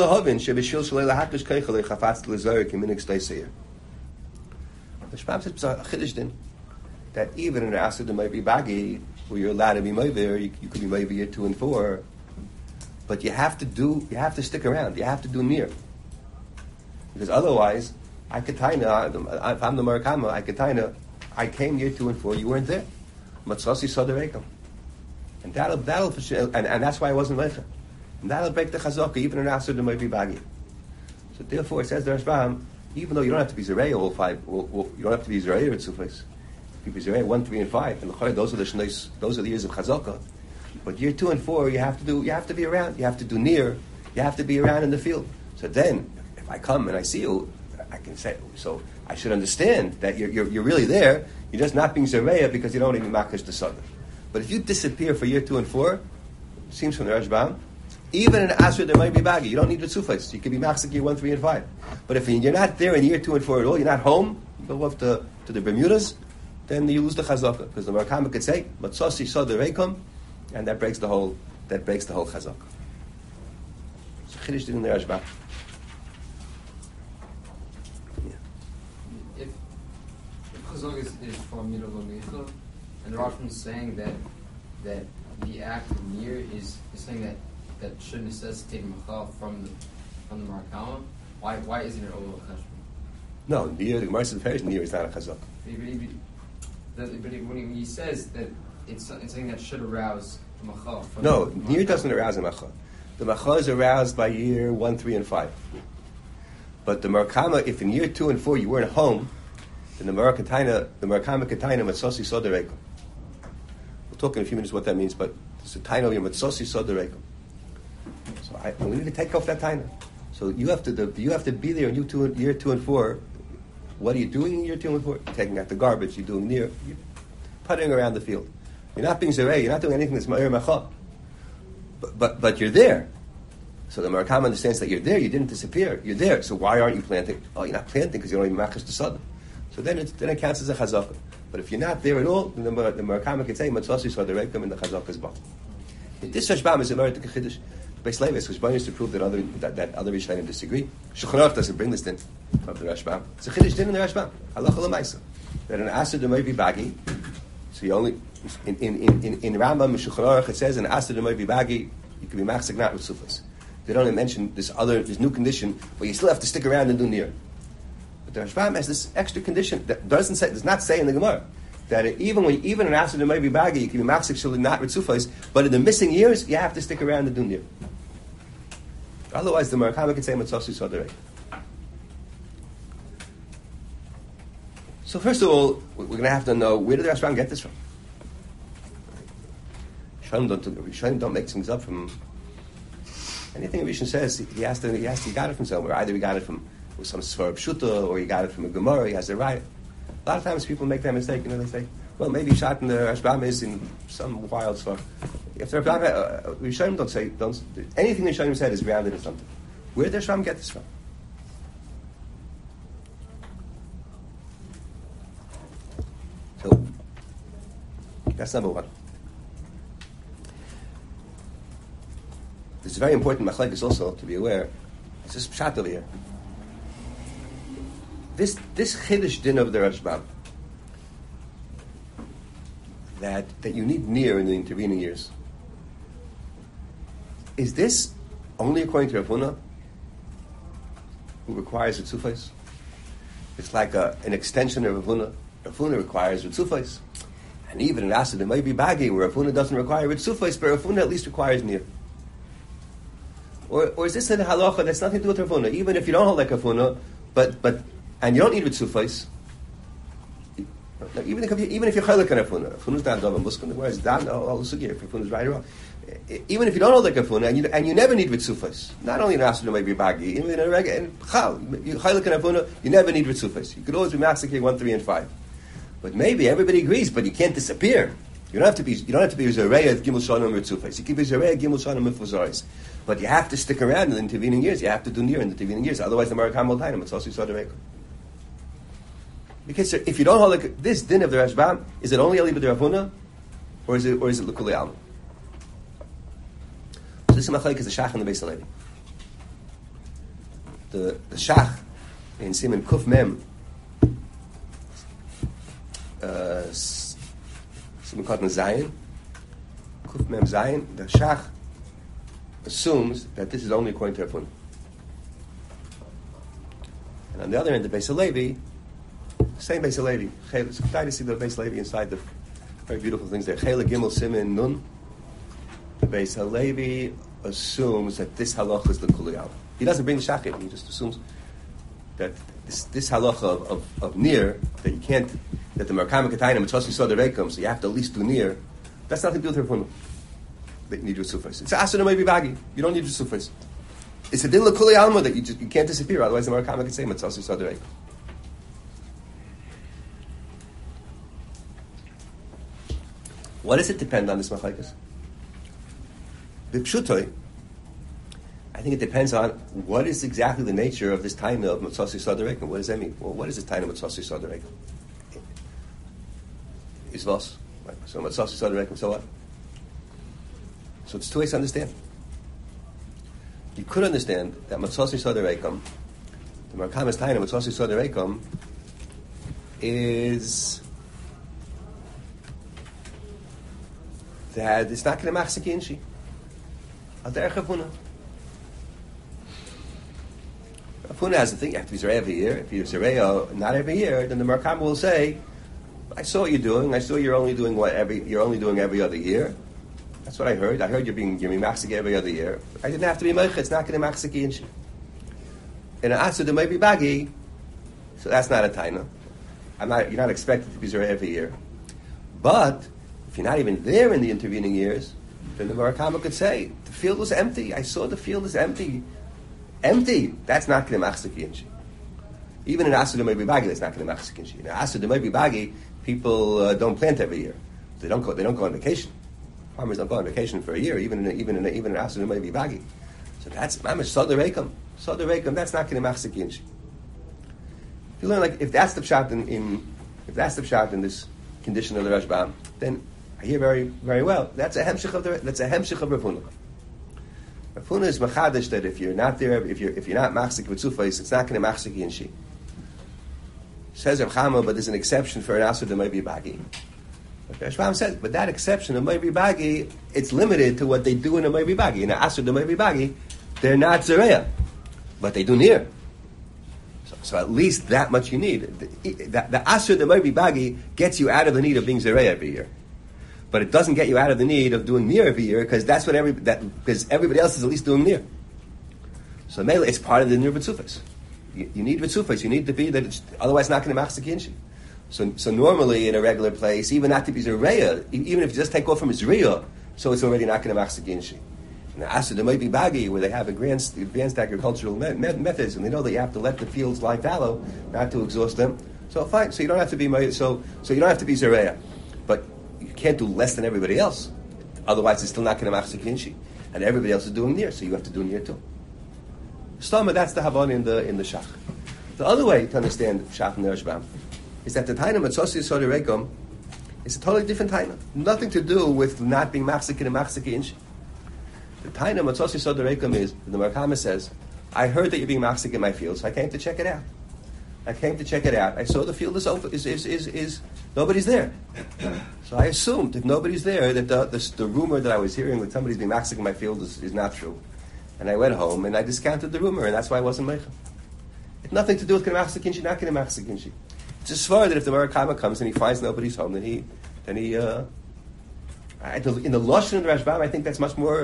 Shpam says Chiddush din that even in an Asur there might be bagi where you're allowed to be meiver, you could be meiver year 2 and 4, but you have to stick around. You have to do near, because otherwise. I could if I'm the Marakama, I came year 2 and 4, you weren't there. Matzasi Sodarekum. And that'll and that's why I wasn't Lecha. And that'll break the Chazaka, even in Asur there might be Bagi. So therefore it says the Rashbam, even though you don't have to be Zerei all 5, you don't have to be Zerei at Sufis. You can be Zerei 1, 3, and 5, and those are the years of Chazaka. But year 2 and 4 you have to be around, you have to do near, you have to be around in the field. So then if I come and I see you, I can say, so I should understand that you're really there. You're just not being Zereya because you don't even makish the Southern. But if you disappear for year 2 and 4, seems from the Rashbam, even in Asur there might be bagi. You don't need the Sufis. You can be machzik year 1, 3, and 5. But if you're not there in year 2 and 4 at all, you're not home, You go off to the Bermudas, then you lose the chazaka because the Merkama could say Matzosi Soda Reikum, and that breaks the whole chazaka. So Chiddush didn't the Rashba. If chazaka is from Middle Michel, and the Rashba is saying that the act of near is saying that should necessitate machal from the Merkama, why isn't it over cheshbon? No, near the Gemara says the near is not a chazaka. But when he says that it's something that should arouse the machal. No, near doesn't arouse the machal. The machal is aroused by year 1, 3, and 5. But the Merkama, if in year 2 and 4 you weren't home, then the Merkama Kataina Matzosi Soda Reikum. We'll talk in a few minutes what that means, but it's a taina of your Matzosi Soda Reikum. So we need to take off that taina. So you have to be there in year 2 and 4. What are you doing in year 2 and 4? You're taking out the garbage. You're doing you're putting around the field. You're not being zerei. You're not doing anything that's ma'ir macha. But you're there. So the Merkama understands that you're there. You didn't disappear. You're there. So why aren't you planting? Oh, you're not planting because you don't even machash the sudden. So then it counts as a chazaka. But if you're not there at all, then the Merkama can say Matzosi Soda Reikum and the chazaka is bought. This Rashbam is a merit to Chiddush. Beis Levi is to prove that other Rishonim disagree. Shulchan Aruch doesn't bring this din of the Rashbam. It's a Chiddush din in the Rashbam. Halacha l'maisa that an aser d'may be bagi. So you only in Rambam Shulchan Aruch it says an aser d'may be bagi. You can be machzik not with sufas. They don't mention this new condition, but you still have to stick around and do near. But the Rashbam has this extra condition that does not say in the Gemara that even an aser d'may be bagi, you can be machzik shul not with sufas, but in the missing years you have to stick around and do near. Otherwise, the Merkama can say Matzosi Soda Reikum. So first of all, we're going to have to know where did the Rashbam get this from. Rishonim don't make things up from anything. Rishon says he got it from somewhere. Either he got it from some Svar Pshuta, or he got it from a Gemara. He has a right. A lot of times people make that mistake. They say, well, maybe shot in the Rashbam is in some wild Svar. If the Rashbam, Rishonim don't anything the Rishonim said is grounded in something. Where did the Rashbam get this from? So that's number one. It's very important machlekes also to be aware. It's just pshat over here. This chiddush din of the Rashbam that you need near in the intervening years. Is this only according to Rav Huna, who requires a tzufais? It's like an extension of Rav Huna. Rav Huna requires a tzufais. And even in Asad, it might be bagi, where Rav Huna doesn't require a tzufais, but Rav Huna at least requires near. Or is this a halacha that's nothing to do with Rav Huna? Even if you don't hold like Rav Huna, and you don't need a tzufais, even if you're chaylik on Rav Huna, Rav Huna's not dov muskin, whereas dan all sugya, if Rav Huna's right or wrong. Even if you don't hold like Rav Huna, and you never need ritzufas, not only in Asad maybe bagi, even in a regular, in chal, you chaylik on Rav Huna, you never need ritzufas. You could always be machzik here 1, 3, and 5. But maybe everybody agrees, but you can't disappear. You don't have to be Zareya Gimel Shanim Ritzufas. You keep Zareya Gimel Shanim Mifuzaris. But you have to stick around in the intervening years. You have to do near in the intervening years. Otherwise, the Marakam will die. It's also Soda Reikum. Because if you don't hold like this din of the Rashbam, is it only Ali B'Rav Huna, or is it L'Kulei Alma? So this machlek is the Shach and the Beis Halevi. The Shach in Siman Kuf Mem, Siman Katan Zayin, Kuf Mem Zayin, the Shach assumes that this is only according to Rav Huna. And on the other end, the Beis Halevi, same Beis Halevi. It's exciting to see the Beis Halevi inside the very beautiful things there. Chela Gimel Simin Nun. The Beis Halevi assumes that this halacha is the Kuliyal. He doesn't bring the Shachim. He just assumes that this halacha of near, that you can't, that the Merkama Ketayim Matzosi Soda Reikum, so you have to at least do near. That's nothing to do with Rav Huna. They need your sufis. It's Asana maybe bagi. You don't need your sufis. It's a din l'kulei alma that you can't disappear. Otherwise, the Marakama could say Matzosi Soda Reikum. What does it depend on this machlekes? B'pshutoi, I think it depends on what is exactly the nature of this time of Matzasi Sadarek, and what does that mean? Well, what is this time of Matzasi Sadarek? Is Vos. So Matzasi Sadarek, so what? So it's two ways to understand. You could understand that Matzasi Sadarek, the Merkama's time of Matzasi Sadarek is that it's not going to machzik inshi. Al derech Hafuna. Hafuna has the thing, you have to be Zerei every year. If you're Zerei not every year, then the Merkama will say, I saw what you're doing. I saw you're only doing every other year. That's what I heard. I heard you're being machzik every other year. I didn't have to be meich. It's not going to machzik inshi. In an asur, there might be bagi, so that's not a taina. You're not expected to be Zerei every year. But if you're not even there in the intervening years, then the Murakama could say, the field was empty. I saw the field is empty. Empty. That's not going to machzik inshi. Even in asur, there might be bagi. That's not going to machzik inshi. In asur, there might be bagi. People don't plant every year. They don't go on vacation. Farmers don't go on vacation for a year. Even in asur, there might be bagi. So that's mamish Sodar Rekum. Sodar Rekum. That's not going to machzik inshi. If you learn if that's the pshat in this condition of the Rashbam, then I hear very, very well. That's a hemshich of Rav Huna. Rav Huna is machadish that if you're not there, if you're not machzik with tzufais, it's not going to machzik inshi. Says Rav Chama, but there's an exception for an asur that might be bagi. Rashbam says, but that exception of might be bagi, it's limited to what they do in a might be bagi. In an asur that might be bagi, they're not zereya, but they do near. So at least that much you need. The asur that might be bagi gets you out of the need of being zereya every year, but it doesn't get you out of the need of doing near every year because that's what because everybody else is at least doing near. So mele, it's part of the near v'tzufas. You need v'tzufas. You need to be that. Otherwise, it's not going to machzik inshi. So normally in a regular place, even not to be zereya, even if you just take off from zeriya, so it's already not going to machzik inshi. Asur, there might be bagi where they have advanced agricultural methods, and they know that you have to let the fields lie fallow, not to exhaust them. So fine. So you don't have to be so you don't have to be zereya, but you can't do less than everybody else. Otherwise, it's still not going to machzik inshi, and everybody else is doing near, so you have to do near too. Stama, that's the havon in the shach. The other way to understand shach and Rashbam is that the taina Matzasi Sodar Rekum is a totally different taina, nothing to do with not being machzik and machzik inshi. The taina Matzasi Sodar Rekum is, the Merkama says, I heard that you're being machzik in my field, so I came to check it out. I saw the field is open, is nobody's there. So I assumed if nobody's there that the rumor that I was hearing that somebody's being machzik in my field is not true. And I went home and I discounted the rumor, and that's why I wasn't meichel. It's nothing to do with machzik inshi, not going to machzik inshi. It's just svar that if the Murakama comes and he finds nobody's home, then he in the Lashon of the Rashbam, I think that's much more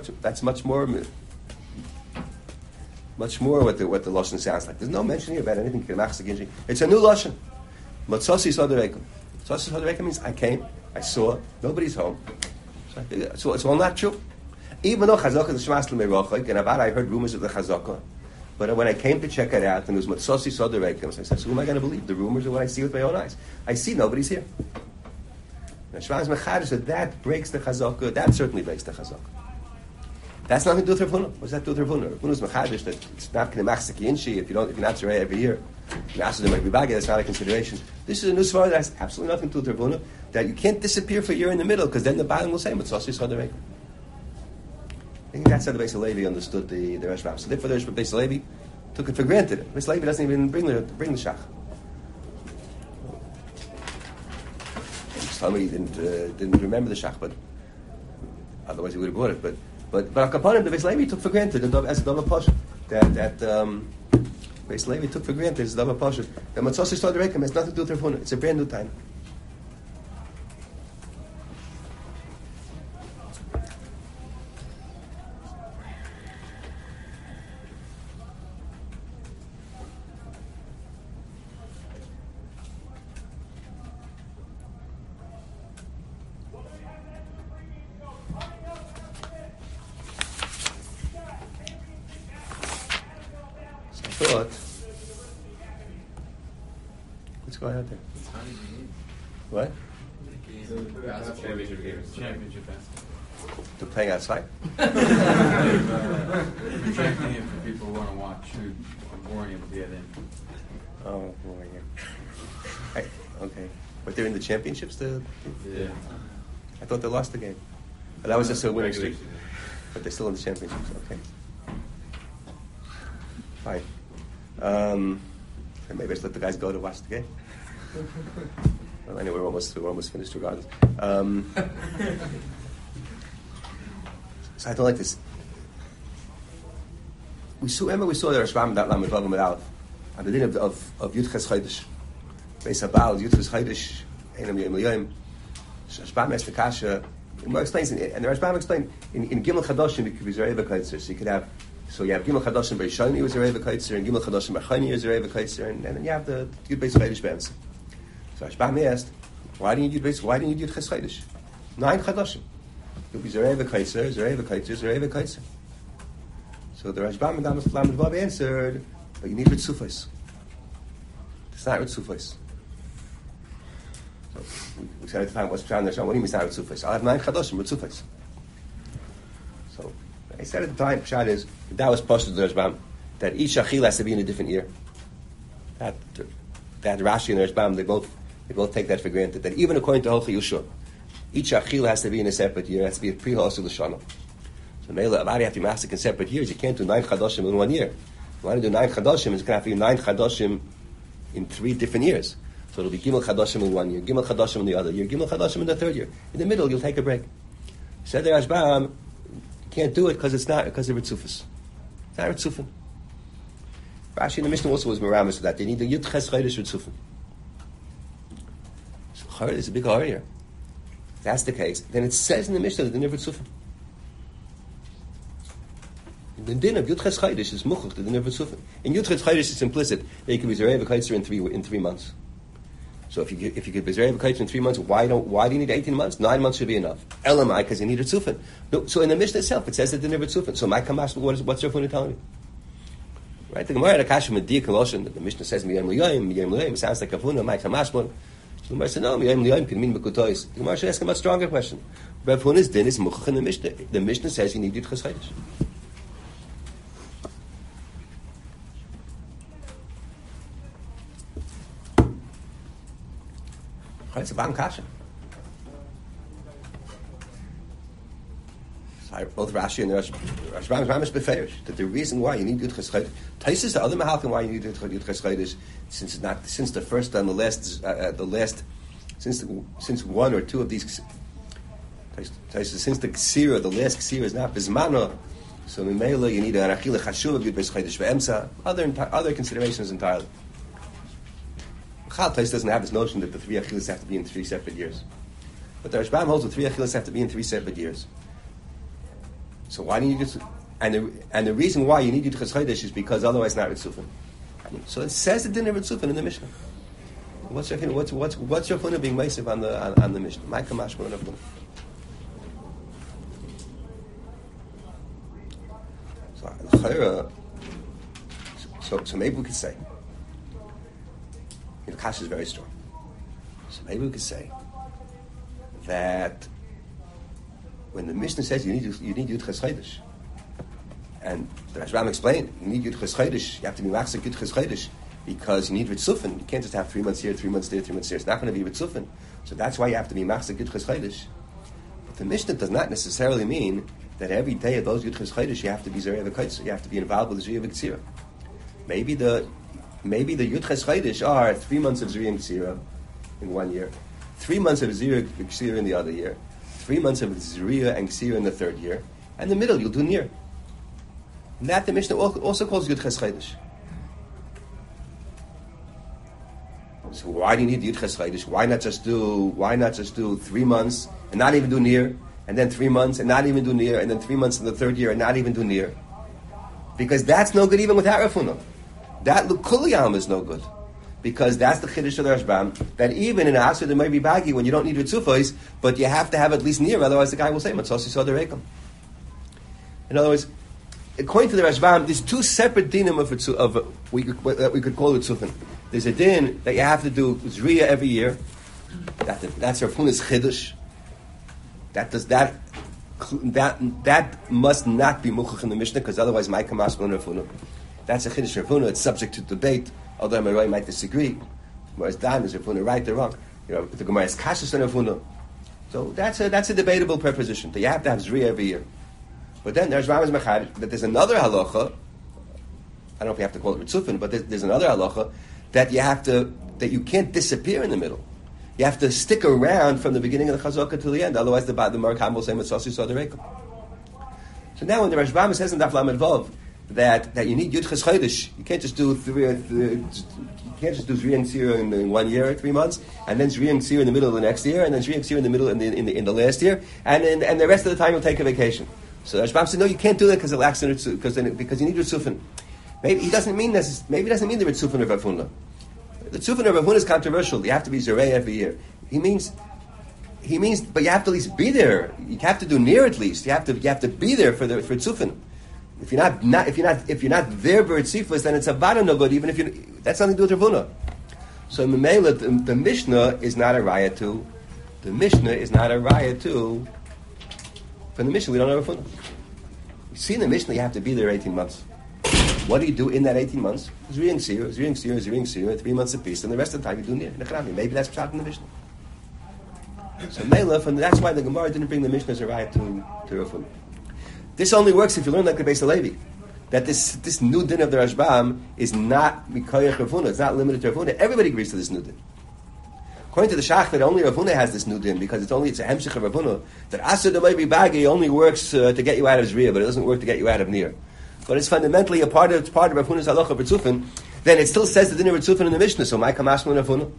what the Lashon sounds like. There's no mention here about anything Machzik Inshi. It's a new Lashon. Matzasi Sodar Rekum. Matzasi Sodar Rekum means I came, I saw, nobody's home. So it's all not true. Even though Chazaka is Shmas L'Merochik, and about I heard rumors of the Chazaka, but when I came to check it out, and it was Matzasi Sodar Rekum, so I said, so who am I going to believe? The rumors or what I see with my own eyes? I see nobody's here. And Shmas Mechadish said that breaks the Chazaka, that certainly breaks the Chazaka. That's nothing to do with Rav Huna. What does that do with Rav Huna? Rav Huna is Mechadish that it's not going to machzik inshi if you're not Zerei every year. Asur there might be bagi, that's not a consideration. This is a new svar that has absolutely nothing to do with Rav Huna, that you can't disappear for a year in the middle, because then the Baalim will say, Matzasi Sodar Rekum. I think that's how the Beis Halevi understood the Rashbam. So therefore the Beis Halevi took it for granted. Beis Halevi doesn't even bring the shach. Tell me he didn't remember the shach, but otherwise he would have brought it. But Akapanim, the Beis Halevi took for granted as a double pasha that Beis Halevi took for granted as a double pasha that Matzasi Sodar Rekum has nothing to do with Rav Huna. It's a brand new time. What's going on there? What? Championship basketball. To playing outside? Projecting it for people who want to watch, who weren't able to get in. Oh, boy, yeah. Okay. But they're in the championships? Yeah. I thought they lost the game. But that was just a winning streak. But they're still in the championships. Okay. Fine. Maybe I just let the guys go to watch the game. Well, anyway, we're almost finished regardless. So I don't like this. Remember we saw the Rashbam that Lamed Vav Amud Aleph at the din of Yud Ches Chodesh. Beis Habal Yud Ches Chodesh Einam Yom L'Yom. Rashbam asked the Kasha. Gemara explains, and the Rashbam explained in Gimel Chadoshim it could be Zerei V'Kaitzer. So you have Gimel Chadoshim Beishoni was Zerei V'Kaitzer, and Gimel Chadoshim Bechoni is Zerei V'Kaitzer, and then you have the Yud Beis Chodesh Be'emsa. So Rashbam asked, why didn't you Ches Chodesh? 9 Chadoshim. You'll be Zerei V'Kaitzer, Zerei V'Kaitzer, Zerei V'Kaitzer. So the Rashbam and Lamed Vav answered, but you need Ritzufos. It's not Ritzufos. So we said at the time, what's Pshat in the Rashbam? What do you mean it's not Ritzufos? I'll have 9 Chadoshim, Ritzufos. So I said at the time, Pshat is, that was posted to the Rashbam, that each Achil has to be in a different year. That Rashi and the Rashbam, they both take that for granted, that even according to Holchi Yushua, each Achil has to be in a separate year. It has to be a pre-Hosul L'Shana. So Meila, about have to be massive in separate years. You can't do 9 Chadoshim in 1 year. If you want to do 9 Chadoshim, it's going to have to be 9 Chadoshim in 3 different years. So it'll be Gimel Chadoshim in 1 year, Gimel Chadoshim in the other year, Gimel Chadoshim in the 3rd year. In the middle, you'll take a break. Said the Rashbam, you can't do it because it's not, because of Ritzufis. It's not Ritzufin. Rashi in the Mishnah also was Meramis for that. They need the Yud Ches Chodesh Ritzufin. So there's a big hurry here. If that's the case, then it says in the Mishnah that they never Ritzufin. The din of Yud Ches Chodesh is muchuch, the din of Ritzufin. In Yud Ches Chodesh it's implicit that you can be Zerei V'Kaitzer in 3 months. So if you could be Zerei V'Kaitzer in 3 months, why do you need 18 months? 9 months should be enough. Elamai, because you need Ritzufin. No, so in the Mishnah itself, it says that they never Ritzufin. So my Kamash, what's your point telling me? Right? The Gemara Akash Medir Koloshin, the Mishnah says Miyam L'Yom, sounds like Kavuna, my Kamash. The Gemara said no, Miyam L'Yom can mean Bekutois. The Gemara should ask a much stronger question. Rav Huna's din is muchuch in the Mishnah. The Mishnah says you need Yud Ches Chodesh. It's a bang kasha. Both Rashi and the Rashbam is mamish beferish that the reason why you need Yud Ches Chodesh, Taisus the other mahalkim why you need Yud Ches Chodesh, since the first and the last since 1 or 2 of these Taisus, since the ksira, the last ksira is not bismano, so Mimela you need an achila chashuv of Yud Beis Chodesh ve'emsa. Other considerations entirely. Chal Tais doesn't have this notion that the 3 achilas have to be in 3 separate years. But the Rashbam holds the 3 achilas have to be in 3 separate years. So why do you just... And the reason why you need Yud Ches Chodesh is because otherwise not Ritzufin. So it says it didn't have Ritzufin in the Mishnah. What's your fun of being Meisiv on the Mishnah? My Kamash Mon of So maybe we could say, the Kash is very strong. So maybe we could say that when the Mishnah says you need Yud Ches Chodesh, and the Rashbam explained you need Yud Ches Chodesh, you have to be Machzik Yud Ches Chodesh because you need Ritzufin. You can't just have 3 months here, 3 months there, 3 months there. It's not going to be Ritzufin. So that's why you have to be Machzik Yud Ches Chodesh. But the Mishnah does not necessarily mean that every day of those Yud Ches Chodesh you have to be Zerei V'Kaitzer. You have to be involved with the Zerei V'Katzira. Maybe the Yud Ches Chodesh are 3 months of Zerei V'Katzira in 1 year, 3 months of Zerei V'Katzira in the other year, 3 months of Zerei and Ksira in the 3rd year, and the middle you'll do Nir. And that the Mishnah also calls Yud Ches Chodesh. So why do you need Yud Ches Chodesh? Why not just do 3 months and not even do Nir, and then 3 months and not even do Nir, and then 3 months in the 3rd year and not even do Nir? Because that's no good even without Rav Huna. That L'Kuliyam is no good. Because that's the Chiddush of the Rashbam, that even in a Asur there might be Bagi when you don't need Ritzufos, but you have to have at least Nir, otherwise the guy will say, Matzosi Soder Reikam. In other words, according to the Rashbam, there's 2 separate dinim of we could call Ritzufin. There's a din that you have to do Zriya every year. That's Rav Huna's Chiddush. That that must not be muchach in the Mishnah, because otherwise, my kamash rafuna. That's a chiddush rafuna. It's subject to debate. Although Amorai might disagree. Whereas Dan is rafuna right or wrong. The Gemara is kashus and rafuna. So that's a debatable preposition. That you have to have zri every year. But then there's Rambam's mechad that there's another halacha. I don't know if you have to call it ritzufin, but there's another halacha that you can't disappear in the middle. You have to stick around from the beginning of the chazaka till the end. Otherwise, the Markam will say mitzvasi sodarekum. So now, when the Rashbam says in Daf Lamed Vav that you need Yud Ches Chodesh, you can't just do Zri and Tzir in 1 year, 3 months, and then Zri and Tzir in the middle of the next year, and then Zri and Tzir in the middle in the last year, and the rest of the time you'll take a vacation. So the Rashbam said, no, you can't do that because it lacks in because you need Ritzufin. Maybe he doesn't mean this. Maybe he doesn't mean the Ritzufin of Rafuna. The Tzufin of Rafuna is controversial. You have to be Zerei every year. He means, but you have to at least be there. You have to do near at least. You have to be there for Tzufin. If you're not there for Tzifus, then it's a vada no good. Even if that's nothing to do with Rafuna. So Memela, the Mishnah is not a raya to. The Mishnah is not a raya to. From the Mishnah, we don't have Rafuna. You see in the Mishnah, you have to be there 18 months. What do you do in that 18 months? Zri and Tzir, 3 months apiece, and the rest of the time you do near. Maybe that's pshat in the Mishnah. So Mela, that's why the Gemara didn't bring the Mishnah as a raya to Rafuna. This only works if you learn like the Beis Halevi, that this new din of the Rashbam is not Mikoyach Rafuna, it's not limited to Rafuna. Everybody agrees to this new din. According to the Shach, that only Rafuna has this new din because it's a hemshich of Rafuna, that Asur D'May Bagi only works to get you out of Zriya, but it doesn't work to get you out of Nir. But it's fundamentally a part of Rafuna's halacha Ritzufin, then it still says the din of Ritzufin in the Mishnah, so my kamashma Rafuna.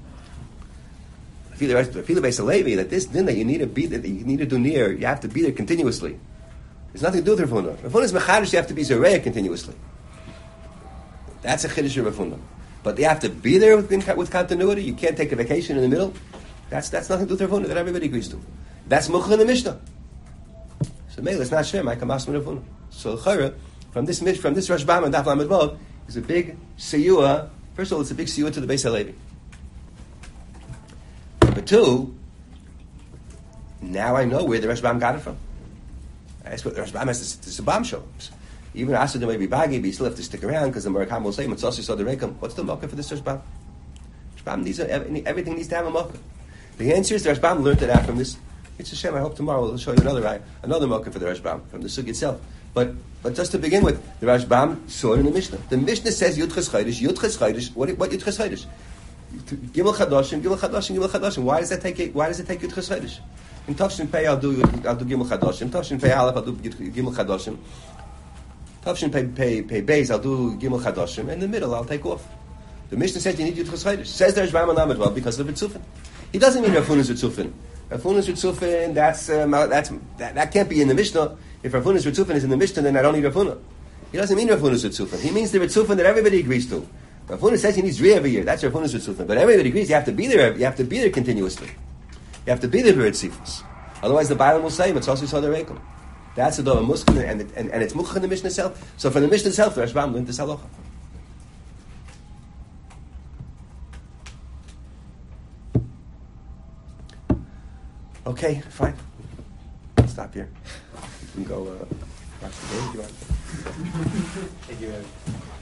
I feel the Beis Halevi that this din that you need to do near, you have to be there continuously. There's nothing to do with Rafuna. Rafuna is mechadish, you have to be Zereya continuously. That's a chiddush of Rafuna. But you have to be there with continuity. You can't take a vacation in the middle. That's nothing to do with Rafuna that everybody agrees to. That's muchach in the Mishnah. So maybe it's not shem. I come ask Rafuna. So chayra from this Rashbam and Daf Lamed Vav is a big siyua. First of all, it's a big siyua to the Beis Halevi. Number two, now I know where the Rashbam got it from. That's what the Rashbam has. This is a bombshell. Even Asur D'May Bagi, but you still have to stick around because the Murakam will say, "Mitzvasi sodarekum." What's the makkah for this Rashbam? Everything needs to have a makkah. The answer is the Rashbam learned it out from this. It's a shame. I hope tomorrow we'll show you another makkah for the Rashbam from the Sugya itself. But just to begin with, the Rashbam saw it in the Mishnah. The Mishnah says Yud Ches Chodesh. What Yud Ches Chodesh? Gimel Chadashim. Why does it take Yud Ches Chodesh? In Tavshin Pei I'll do Gimel Chadashim. Tavshin Pei Aleph I'll do Gimel Chadashim. Tavshin Pei Beis I'll do Gimel Chadashim. In the middle I'll take off. The Mishnah says you need Yud Ches Chodesh. Says the Rashbam and Lamed Vav because of Ritzufin. He doesn't mean Rafuna's Ritzufin. Rafuna's Ritzufin, that can't be in the Mishnah. If Rafuna's Ritzufin is in the Mishnah, then I don't need Rafuna. He doesn't mean Rafuna's Ritzufin. He means the Ritzufin that everybody agrees to. Rafuna says he needs Zri every year. That's Rafuna's Ritzufin. But everybody agrees you have to be there. You have to be there continuously. You have to be there for Ritzifus. Otherwise, the Bible will say Mitzvasi sodarekum. That's the Dova Muskin, and it's Muchach in the Mishnah itself. So from the Mishnah itself, the Rashbam learned this halacha. Okay, fine. I'll stop here. You can go watch the game if you want. Thank you, Ed.